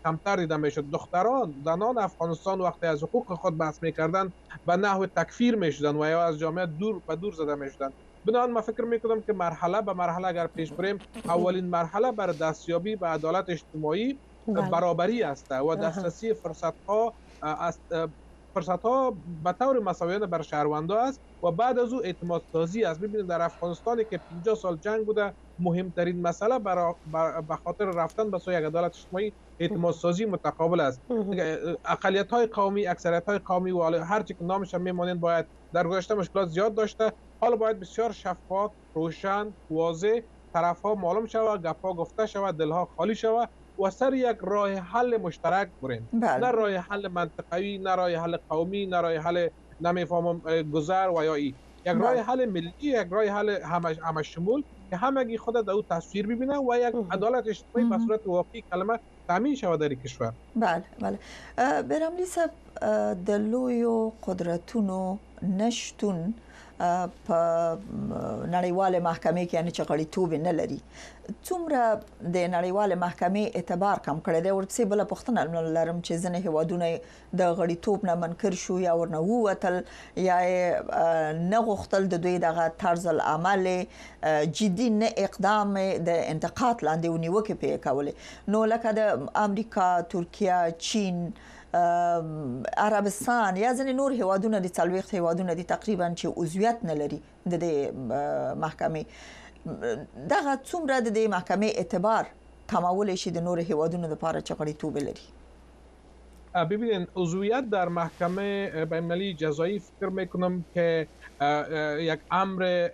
کمتر دیده میشد. دختران، زنان افغانستان وقتی از حقوق خود بحث میکردن به نحو تکفیر میشدن و یا از جامعه دور به دور زده میشدن. بنابراین من فکر میکنم که مرحله به مرحله اگر پیش بریم، اولین مرحله برای دستیابی به عدالت اجتماعی بله. برابری است و دسترسی فرصت ها است، فرصت ها به طور مساویانه بر شهروندا است و بعد از او اعتماد سازی است. ببینید در افغانستانی که پنجاه سال جنگ بوده، مهمترین مسئله برای به خاطر رفتن به سوی عدالت اجتماعی اعتماد سازی متقابل است. اقلیت های قومی، اکثریت های قومی و هر چی که نامش میمونند باید در گذشته مشکلات زیاد داشته، حالا باید بسیار شفاف، روشن، واضح طرف ها معلوم شود، گپ ها گفته شود، دل ها خالی شود و سر یک راه حل مشترک بریم. نه راه حل منطقوی، نه راه حل قومی، نه راه حل نمیفهمم گذر و یا ای یک راه حل ملی، یک راه حل همه همه شمول که همگی خود در او تصویر ببینه و یک عدالت اجتماعی به صورت واقعی کلمه تامین شود در کشور. بله بله. براملی صاحب د لویو قدرتونو نشتون په نړیواله محکمې کې یعنی چې غړیتوب نه لري، څومره د نړیواله محکمې اعتبار کم کړی دی؟ ورپسې بل پوښتنه لرم چې ځینې هیوادونه د غړیتوب نه منکر شو یا ورنه ووتل یا نه غوښتل د دوی دغه طرز العمل جدي نه اقدام د انتقاد لاندې ونیوکې پې کولې، نو لکه د امریکا، ترکیه، چین، عربستان یا ځینې نور هیوادونه دي، څلوېښت هیوادونه دي تقریبا چې عضویت نه لري د دې محکمې، دغه څومره د دې محکمې اعتبار کمولی شي د نور هیوادونو لپاره چې غړیتوب لري؟ ببینید عضویت در محکمه بین‌المللی جزایی فکر میکنم که یک امر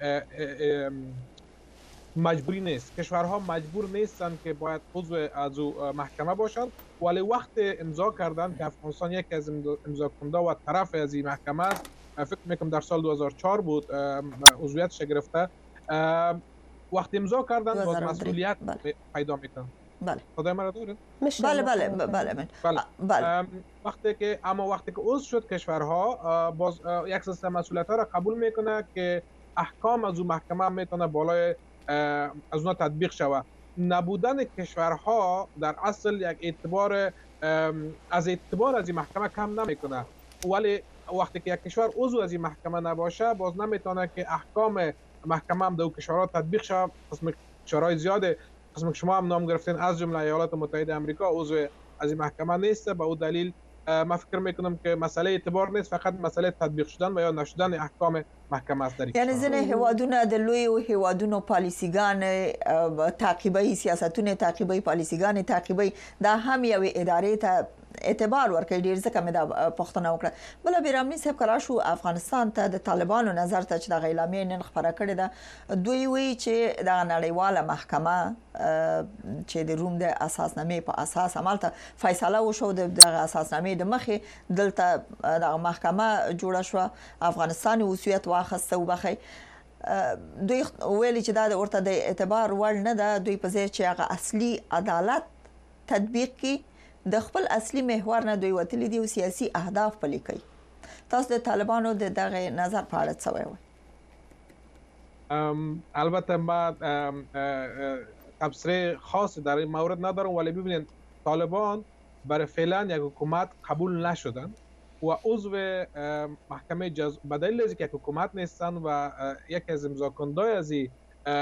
مجبوری نیست. کشورها مجبور نیستند که باید عضو از محکمه باشند، ولی وقت امضا کردن که افغانستان یکی از امضا کننده و طرف از این محکمه است، فکر میکنم در سال دو هزار و چهار بود عضویتش گرفته، وقت امضا کردن باز مسئولیت پیدا میکنن. بله. خدای مرا داره؟ بله بله بله بله. بله. وقتی که اما وقتی که عضو شد کشورها باز یک سلسله مسئولیت ها را قبول میکنه که احکام از اون محکمه میتونه بالای از اونها تطبیق شود. نبودن کشورها در اصل یک اعتبار از اعتبار از این محکمه کم نمیکنه، ولی وقتی که یک کشور عضو از این محکمه نباشه باز نمیتونه که احکام محکمه هم در اون کشورها تطبیق شود. قسم کشورهای زیاده، قسم که شما هم نام گرفتین از جمله ایالات متحده آمریکا عضو از این محکمه نیست. به اون دلیل ما فکر میکنم که مسئله اعتبار نیست، فقط مسئله تطبیق شدن و یا نشدن احکام محکمه است. یعنی ځینې هیوادونه د لویو هیوادونو پالیسیګان تعقیبي، سیاستونه تعقیبي، پالیسیګان تعقیبي، دا هم یو ادارې ته اعتبار ورکړي. ډیر ځکه مې دا پوښتنه وکړه. بل بیرامني صاحب کړه شو افغانستان ته د طالبانو نظر ته چې د اعلامیې نن خبره کړې ده، دوی وی چې د نړیواله محکمه چې د روم د اساسنامې په اساس عملته فیصله وشو، د اساسنامې د مخې دلته د محکمه جوړه شو، افغانستان عضویت واخیسته وبخي. دوی ویلي چې دا د ورته د اعتبار وړ نه ده، دوی په ځای چې هغه اصلي عدالت تطبیق کی د خپل اصلي محور نه دوی وتلی دي او سیاسي اهداف پلي کوي. تاسو د طالبانو د دغه نظر په اړه څه وایئ؟ البته ما تبصره خاصی در این مورد ندارم، ولی ببینید طالبان برای فعلا یک حکومت قبول نشدن و عضو محکمه جز به دلیل اینکه یک حکومت نیستن و یکی از امضا کننده از این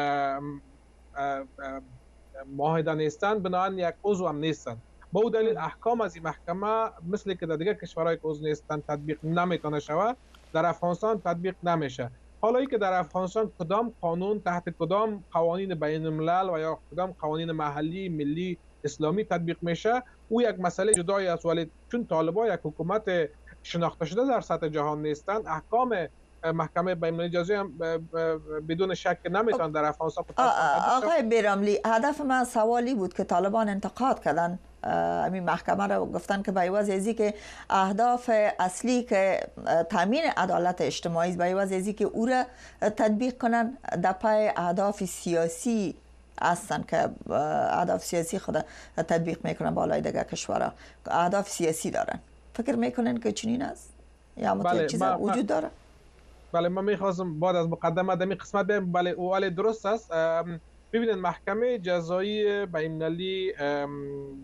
معاهده نیستن، بنابراین یک عضو هم نیستن. با اون دلیل احکام از این محکمه مثل که در دیگر کشورهای که عضو نیستن تطبیق نمیتونه شود، در افغانستان تطبیق نمیشه. حالا که در افغانستان کدام قانون تحت کدام قوانین بین الملل و یا کدام قوانین محلی، ملی، اسلامی تطبیق میشه، او یک مسئله جدایی است. ولی چون طالبان یک حکومت شناخته شده در سطح جهان نیستند، احکام محکمه بین المللی جزایی هم بدون شک نمیتونن در افغانستان. آقای بیراملی، هدف من سوالی بود که طالبان انتقاد کردن همین محکمه را، گفتن که به عوض ازی که اهداف اصلی که تامین عدالت اجتماعی به عوض ازی که او را تطبیق کنن، در پای اهداف سیاسی هستن که اهداف سیاسی خود تطبیق میکنن بالای دیگر کشورها، اهداف سیاسی دارن. فکر میکنن که چنین است یا متوجه چیزا وجود داره؟ بله، من میخواستم بعد از مقدمه دمی قسمت بیم. بله ولی درست است. ببینید محکمه جزایی بین المللی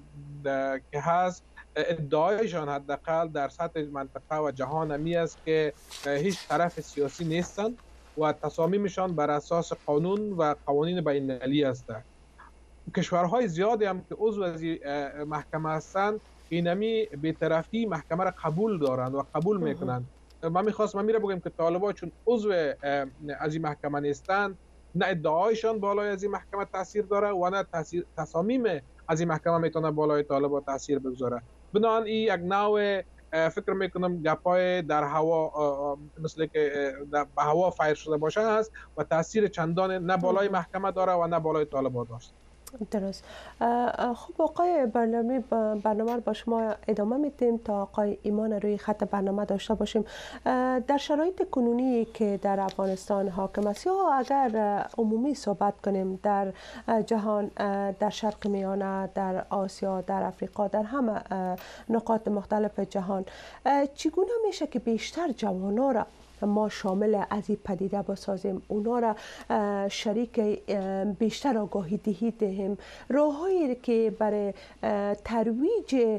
که هست ادعایشان حداقل در سطح منطقه و جهان همی است که هیچ طرف سیاسی نیستند و تصامیمشان بر اساس قانون و قوانین بین المللی است. کشورهای زیادی هم که عضو از محکمه هستند اینمی بی‌طرفی محکمه را قبول دارند و قبول میکنند. من میخواستم من میره بگم که طالبان چون عضو از این محکمه نیستند، نه ادعایشان بالای از این محکمه تاثیر داره و نه تاثیر تصامیم از این محکمه میتونه بالای طالبان تاثیر بگذاره. بنابراین این یک نوع فکر میکنم گپای در هوا مثل که به هوا فایر شده باشه هست و تاثیر چندان نه بالای محکمه داره و نه بالای طالبان داشت. درست. خب آقای برلمی برنامه با شما ادامه میدیم تا آقای ایمان روی خط برنامه داشته باشیم. در شرایط کنونی که در افغانستان حاکم است یا اگر عمومی صحبت کنیم در جهان، در شرق میانه، در آسیا، در افریقا، در همه نقاط مختلف جهان، چگونه میشه که بیشتر جوانا را ما شامل از این پدیده بسازیم، اونا را شریک بیشتر آگاهی دهی دهیم، راههایی که برای ترویج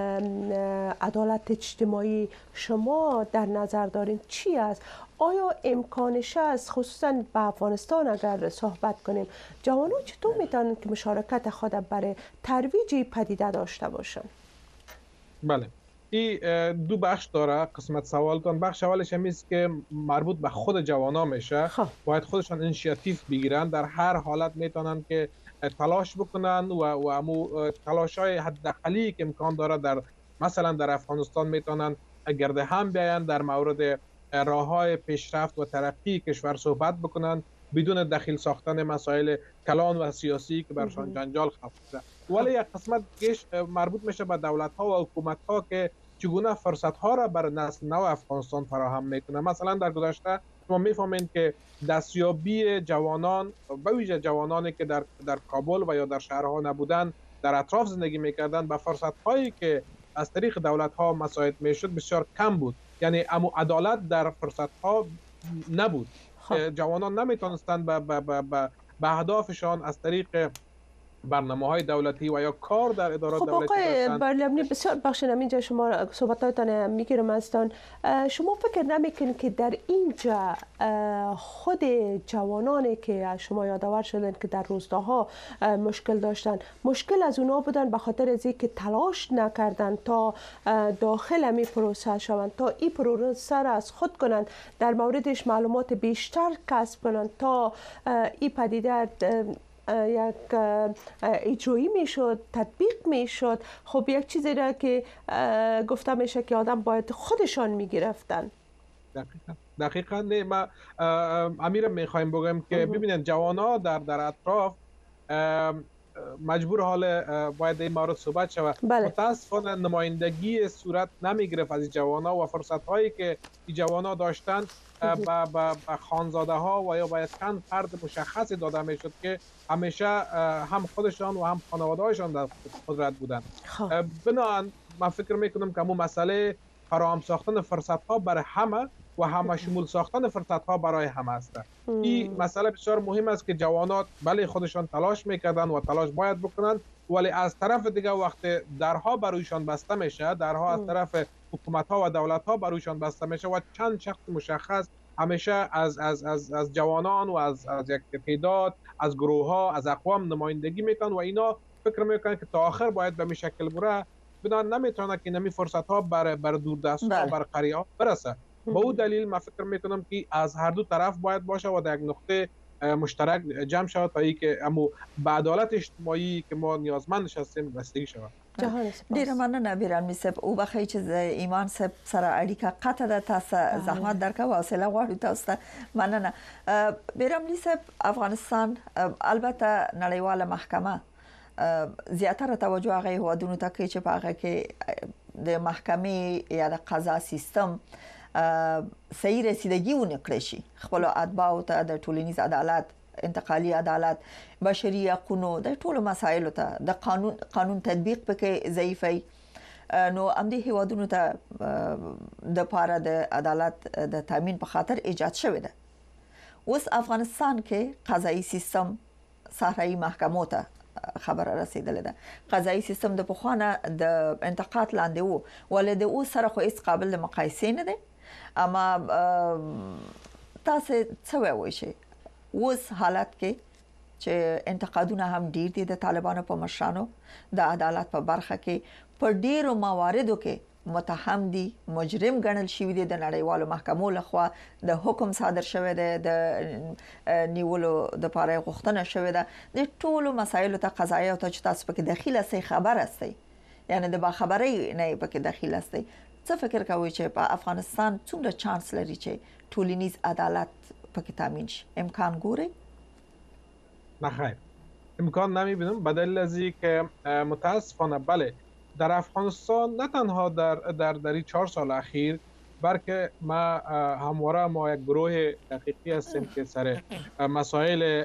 عدالت اجتماعی شما در نظر دارین چی است؟ آیا امکانش است خصوصا به افغانستان اگر صحبت کنیم جوانان چطور میتونن که مشارکت خود برای ترویج این پدیده داشته باشن؟ بله، این دو بخش داره قسمت سوالتان. بخش اولش هم است که مربوط به خود جوانا میشه. خب. باید خودشان اینیشیاتیو بگیرن، در هر حالت میتونن که تلاش بکنن و و امو تلاشای حداقلی که امکان داره در مثلا در افغانستان میتونن گرد هم بیاین، در مورد راههای پیشرفت و ترقی کشور صحبت بکنن بدون دخیل ساختن مسائل کلان و سیاسی که برشان جنجال خلق شده. ولی یک قسمت دیگه مربوط میشه به دولت ها و حکومت ها که چگونه فرصت ها را بر نسل نو افغانستان فراهم میکنه. مثلا در گذشته شما میفهمید که دستیابی جوانان به ویژه جوانانی که در در کابل و یا در شهرها نبودن، در اطراف زندگی میکردن، به فرصت هایی که از طریق دولت ها مساعد میشد بسیار کم بود. یعنی امو عدالت در فرصت ها نبود. جوانان نمیتونستند به به به به اهدافشان از طریق برنامه‌های دولتی و یا کار در ادارات خب دولتی آقای برلمی بسیار بخشید اینجا شما صحبتاتون میگیرم ازتان. شما فکر نمیکنید که در اینجا خود جوانانی که شما یادآور شدن که در روستاها مشکل داشتن، مشکل از اونا بودن به خاطر از اینکه تلاش نکردن تا داخل همین پروسه شوند، تا این پروسه را از خود کنند، در موردش معلومات بیشتر کسب کنند تا این پدیده یک اجرایی میشد، تطبیق میشد. خب یک چیزی را که گفته میشه که آدم باید خودشان میگرفتن. دقیقا دقیقا نه ما امیر میخوایم بگم که ببینید جوانا در در اطراف مجبور حال باید این مورد صحبت شود. بله. متاسفانه نمایندگی صورت نمیگرفت از جوانا و فرصت هایی که این جوانا داشتن با با خانزاده ها و یا با چند فرد مشخصی داده میشد که همیشه هم خودشان و هم خانواده هایشان در قدرت بودند. بنابراین من فکر میکنم که همون مسئله فراهم ساختن فرصت ها برای همه و همه شمول ساختن فرصت ها برای همه است. این مسئله بسیار مهم است که جوانات بله خودشان تلاش میکردن و تلاش باید بکنن، ولی از طرف دیگه وقت درها برایشان بسته میشه، درها از طرف حکومت ها و دولت ها برایشان بسته میشه و چند شخص مشخص همیشه از از از از جوانان و از از یک تعداد از گروه ها از اقوام نمایندگی میکنن و اینا فکر میکنن که تا آخر باید به شکل بره، بدون نمیتونه که نمی فرصت ها بر بر دوردست ها بر قریه ها برسه. با اون دلیل من فکر میکنم که از هر دو طرف باید باشه و در یک نقطه مشترک جمع شود تا اینکه امو به عدالت اجتماعی که ما نیازمندش هستیم رسیدگی شود. ډیره مننه بیرالمي صاحب. او بخی چې ایمان صاحب سره اړیکه قطع ده، تاسو زحمت درکوه او حوصله غواړو تاسو ته مننه. بیرالمي صاحب، افغانستان البته نړیواله محکمه زیاتره توجه هغه هیوادونو ته کوي چې په هغه کې د محکمې یا د قضا سیستم صحیح رسیدګي ونه کړی شي خپل اتباعو ته د ټولنیز عدالت، انتقالي عدالت، بشري حقوقو د ټولو مسایلو ته د قانون قانون تطبیق پکې ضعیفي. نو امدي هیوادونو ته د پاره د عدالت د تامین په خاطر ایجاد شوی ده. اوس افغانستان کې قضایي سیستم صحرایي محکمو ته خبره رسیدلې ده. قضایي سیستم د پخوانه د انتقاد لاندې وو ولې د اوس سره خو هیڅ قابل د مقایسې نه دی. اما تاسو څه وایئ چې اوس حالت کې چې انتقادونه هم ډیر دي د طالبانو په مشرانو د عدالت په برخه کې په ډیرو مواردو کې متهم دي، مجرم ګڼل شوی دي، د نړیوالو محکمو لخوا د حکم صادر شوی دی، د نیولو د پاره غوښتنه شوی ده. د ټولو مسایلو ته قضایي او ته تاسو پکې داخله سي خبر استئ، یعنی د با خبري نه پکې داخله استئ. څه فکر کوئ چې په افغانستان څومره چانس لري چې ټولنیز عدالت پکې تامین شي؟ امکان ګوري؟ نه خیر، امکان نمیبینم، بدل از اینکه متاسفانه بله در افغانستان نه تنها در در در چهار سال اخیر بلکه ما همواره ما یک گروه حقیقی هستیم که سر مسائل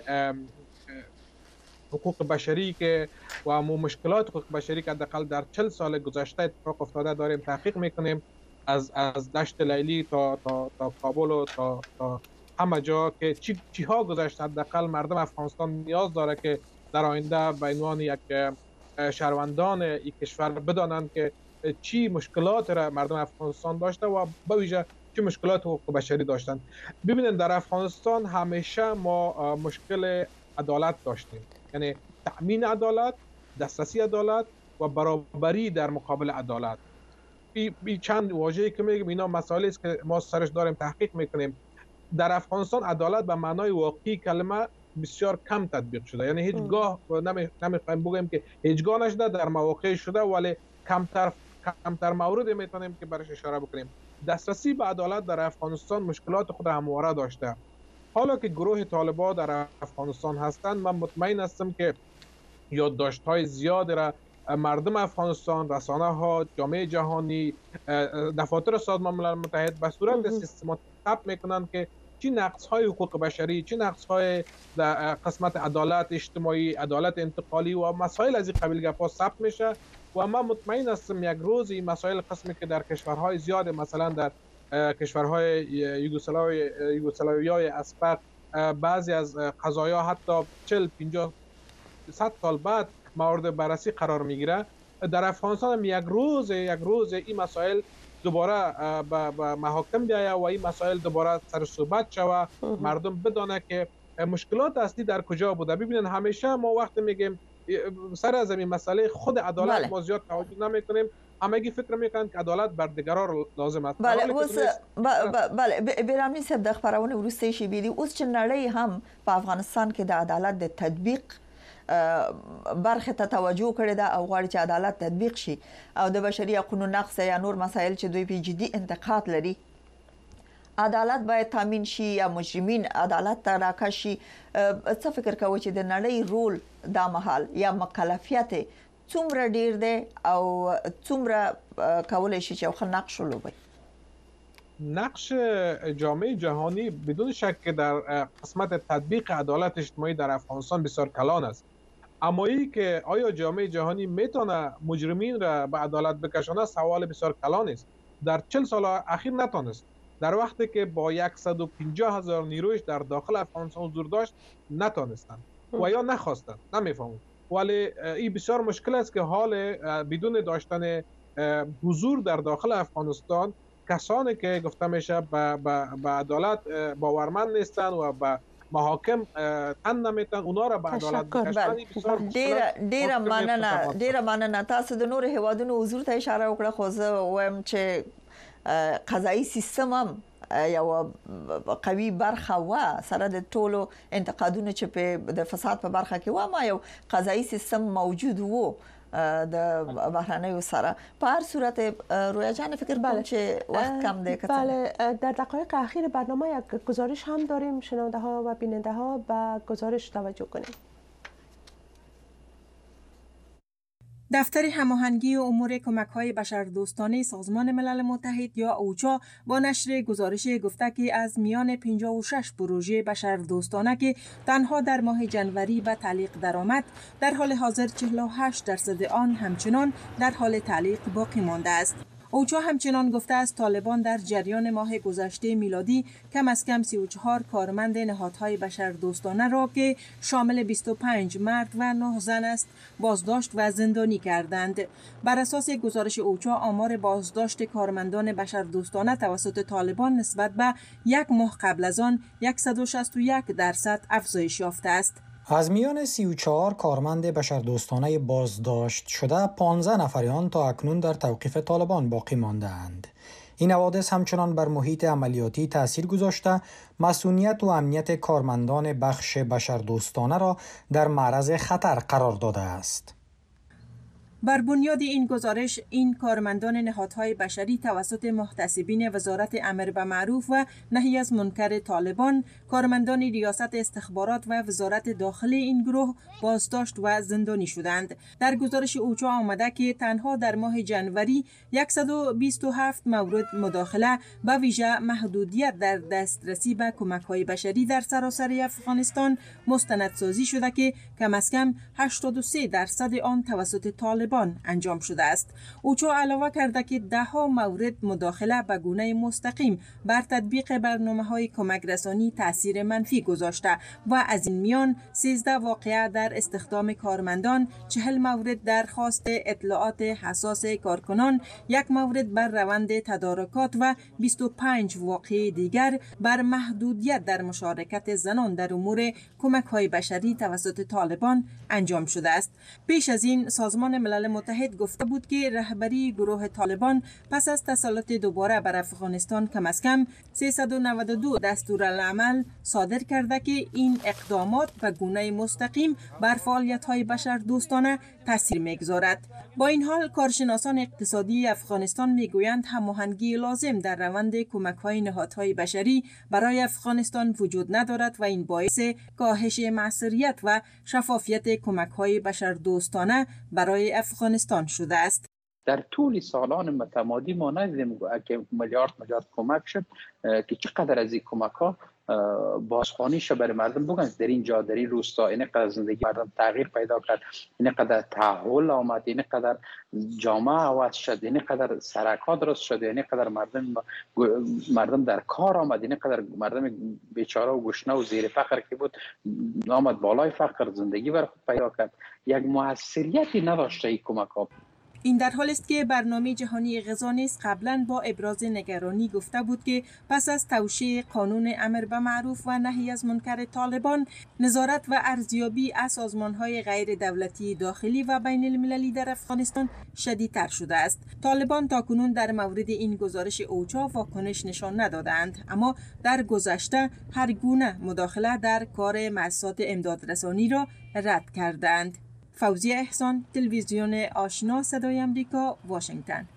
حقوق بشری که و مشکلات حقوق بشری که حداقل در چهل سال گذشته اتفاق افتاده داریم تحقیق میکنیم، از از دشت لیلی تا تا تا کابل و تا تا همه جا که چی چی ها گذشته. حداقل مردم افغانستان نیاز داره که در آینده به عنوان یک شهروندان این کشور بدانند که چی مشکلات را مردم افغانستان داشته و به ویژه چی مشکلات حقوق بشری داشتند. ببینید در افغانستان همیشه ما مشکل عدالت داشتیم، یعنی تأمین عدالت، دسترسی عدالت و برابری در مقابل عدالت. این چند واژه‌ای که میگم اینا مسائلی است که ما سرش داریم تحقیق میکنیم. در افغانستان عدالت به معنای واقعی کلمه بسیار کم تطبیق شده، یعنی هیچگاه نمیخوایم بگیم که هیچگاه نشده، در مواقع شده ولی کمتر کمتر مورد میتونیم که برش اشاره بکنیم. دسترسی به عدالت در افغانستان مشکلات خود همواره داشته. حالا که گروه طالبان در افغانستان هستند، من مطمئن هستم که یادداشت‌های زیاد را مردم افغانستان، رسانه ها، جامعه جهانی، دفاتر سازمان ملل متحد به صورت سیستماتیک ثبت میکنند که چی نقص‌های حقوق بشری، چی نقص‌های در قسمت عدالت اجتماعی، عدالت انتقالی و مسائل از این قبیل گپا ثبت میشه و من مطمئن هستم یک روز این مسائل قسمی که در کشورهای زیاد، مثلا در کشورهای یوگسلاوی یوگسلاویای اسبق بعضی از قضایا حتی چهل پنجاه صد سال بعد مورد بررسی قرار میگیره، در افغانستان هم یک روز یک روز این مسائل دوباره به محاکم بیایه و این مسائل دوباره سر صحبت شوه، مردم بدانه که مشکلات اصلی در کجا بوده. ببینن همیشه ما وقت میگیم سر از این مسئله خود عدالت بله. ما زیاد توجه نمیکنیم، همگی فکر میکنن که عدالت بر دیگران لازم است. بله اوس بله بیرامنی صاحب د خبرونه ورسته شي بيدي اوس چې نړۍ هم په افغانستان کې د عدالت د تطبیق برخه ته توجه کړې ده او غواړي چې عدالت تطبیق شي او د بشري حقوقو نقض یا نور مسایل چې دوی په جدي انتقاد لري عدالت باید تامین شي یا مجرمین عدالت ته راکړي شي. څه فکر کوئ چې د نړۍ رول دا مهال یا مکلفیت څومره ډیر دی او څومره کولای شي چې خو نقش ولوبي؟ نقش جامعه جهانی بدون شک در قسمت تطبیق عدالت اجتماعی در افغانستان بسیار کلان است، اما ای که آیا جامعه جهانی میتونه مجرمین را به عدالت بکشانه سوال بسیار کلان است. در چهل سال اخیر نتونست، در وقتی که با صد و پنجاه هزار نیرویش در داخل افغانستان حضور داشت نتونستند و یا نخواستند، نمیفهمم. ولی این بسیار مشکل است که حال بدون داشتن حضور در داخل افغانستان کسانی که گفته میشه به به عدالت باورمند نیستند و به محاکم تن نمیتن اونا را به عدالت بکشن. ډیر ډیر مننه ډیر مننه. تاسو د نور هیوادونو حضور ته اشاره وکړه، خو زه وایم چې قضایي سیستم هم یو قوي برخه و سره د ټولو انتقادونو چې په د فساد په برخه کې و، ما یو قضایي سیستم موجود وو د بهرنیو سره. په هر صورت رویا جان فکر کنم چې وقت کم دی. بله در دقایق اخیر برنامه یک گزارش هم داریم، شنونده ها و بیننده ها به گزارش توجه کنیم. دفتر هماهنگی امور کمک‌های بشردوستانه سازمان ملل متحد یا اوچا با نشر گزارش گفته که از میان پنجاه و شش پروژه بشردوستانه که تنها در ماه جنوری به تعلیق درآمد، در حال حاضر چهل و هشت درصد آن همچنان در حال تعلیق باقی مانده است. اوچا همچنان گفته است طالبان در جریان ماه گذشته میلادی کم از کم سی و چهار کارمند نهادهای بشردوستانه را که شامل بیست و پنج مرد و نه زن است بازداشت و زندانی کردند. بر اساس گزارش اوچا آمار بازداشت کارمندان بشردوستانه توسط طالبان نسبت به یک ماه قبل از آن صد و شصت و یک درصد افزایش یافته است. از میان سی و چهار کارمند بشردوستانه بازداشت شده پانزده نفر آن تا اکنون در توقیف طالبان باقی مانده اند. این حوادث همچنان بر محیط عملیاتی تأثیر گذاشته، مسئولیت و امنیت کارمندان بخش بشردوستانه را در معرض خطر قرار داده است. بر بنیاد این گزارش، این کارمندان نهادهای بشری توسط محتسبین وزارت امر به معروف و نهی از منکر طالبان، کارمندان ریاست استخبارات و وزارت داخلی این گروه بازداشت و زندانی شدند. در گزارش اوچا آمده که تنها در ماه جنوری صد و بیست و هفت مورد مداخله به ویژه محدودیت در دسترسی به کمک‌های بشری در سراسر افغانستان مستندسازی شده که کم از کم هشتاد و سه درصد آن توسط طالبان انجام شده است. اوچا علاوه کرده که ده ها مورد مداخله به گونه مستقیم بر تطبیق برنامه‌های کمک رسانی تاثیر منفی گذاشته و از این میان سیزده واقعه در استخدام کارمندان، چهل مورد درخواست اطلاعات حساس کارکنان، یک مورد بر روند تدارکات و بیست و پنج واقعه دیگر بر محدودیت در مشارکت زنان در امور کمک‌های بشری توسط طالبان انجام شده است. پیش از این سازمان ملل متحد گفته بود که رهبری گروه طالبان پس از تسلط دوباره بر افغانستان کم از کم سیصد و نود و دو دستورالعمل صادر کرده که این اقدامات به گونه مستقیم بر فعالیت‌های بشردوستانه تاثیر می‌گذارد. با این حال کارشناسان اقتصادی افغانستان میگویند هماهنگی لازم در روند کمک‌های نهادهای بشری برای افغانستان وجود ندارد و این باعث کاهش موثریت و شفافیت کمک‌های بشردوستانه برای افغانستان شده است. در طول سالان متمادی ما ندیدیم که میلیارد میلیارد کمک شد که چقدر از این کمک ها بازخوانی شد برای مردم. بگن در اینجا در این روستا اینقدر زندگی مردم تغییر پیدا کرد، اینقدر تحول آمد، اینقدر جامعه عوض شد، اینقدر سرکات درست شد، اینقدر مردم مردم در کار آمد، اینقدر مردم بیچاره و گشنه و زیر فقر که بود آمد بالای فقر، زندگی بر خود پیدا کرد. یک موثریتی نداشته این کمک ها. این در حال است که برنامه جهانی غذا نیز قبلا با ابراز نگرانی گفته بود که پس از توشیح قانون امر به معروف و نهی از منکر طالبان، نظارت و ارزیابی از سازمان‌های غیر دولتی داخلی و بین المللی در افغانستان شدیدتر شده است. طالبان تاکنون در مورد این گزارش اوچا واکنش نشان ندادند، اما در گذشته هر گونه مداخله در کار مؤسسات امدادرسانی را رد کردند. فوزیه احسان، تلویزیون آشنا صدای امریکا، واشنگتن.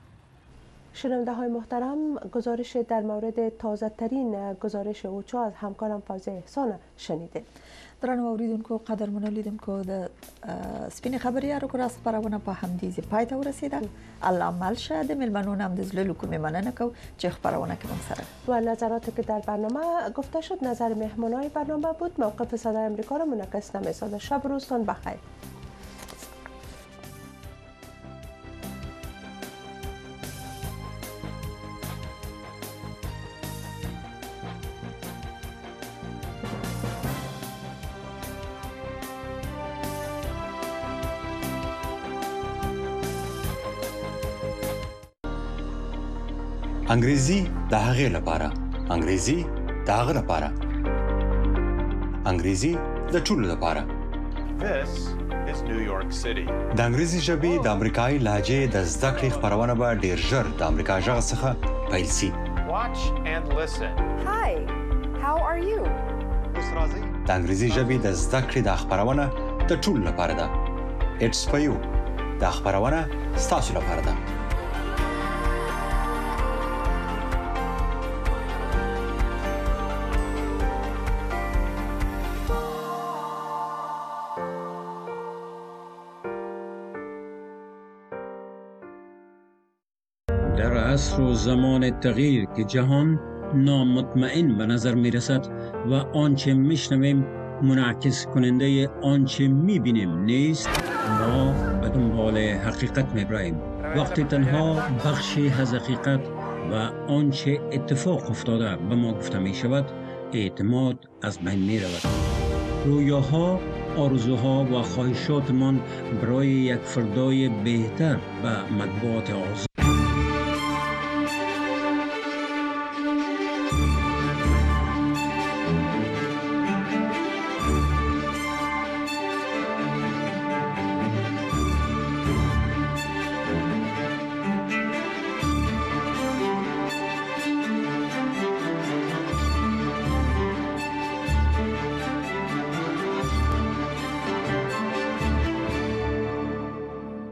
شنونده های محترم، گزارش در مورد تازه ترین گزارش اوچا از همکارم فوزیه احسان شنیده. درنو اوریدونکو قدرمنو لیدونکو د سپین خبریارو کو راس خبرونه په همدې ځای پای ته ورسیده. الله مل شه د ملمنو نام د زللو کومې مننه کو چې خبرونه کوم سره و نظراتی که در برنامه گفته شد نظر مهمانای برنامه بود. موقف صدای امریکا را منعکس نمی‌سازد. شب روزتان بخیر. انګریزي د هغې لپاره، انګریزي د هغه لپاره، انګریزي د ټولو لپاره. This is New York City. د انګریزي ژبې د امریکایي لهجې د زده کړې خپرونه به ډېر ژر د امریکا غږ څخه پیل شي. Watch and listen. Hi, how are you? د انګریزي ژبې د زده کړې د خپرونه د ټولو لپاره ده. It's for you. د خپرونه ستاسو لپاره ده. در عصر و زمان تغییر که جهان نامطمئن به نظر می رسد و آنچه می شنویم منعکس کننده آنچه می بینیم نیست، ما به دنبال حقیقت می بریم. وقتی تنها بخشی از حقیقت و آنچه اتفاق افتاده به ما گفته می شود، اعتماد از بین می رود. رویاها، آرزوها و خواهشاتمان برای یک فردای بهتر و مطبوعات آزاد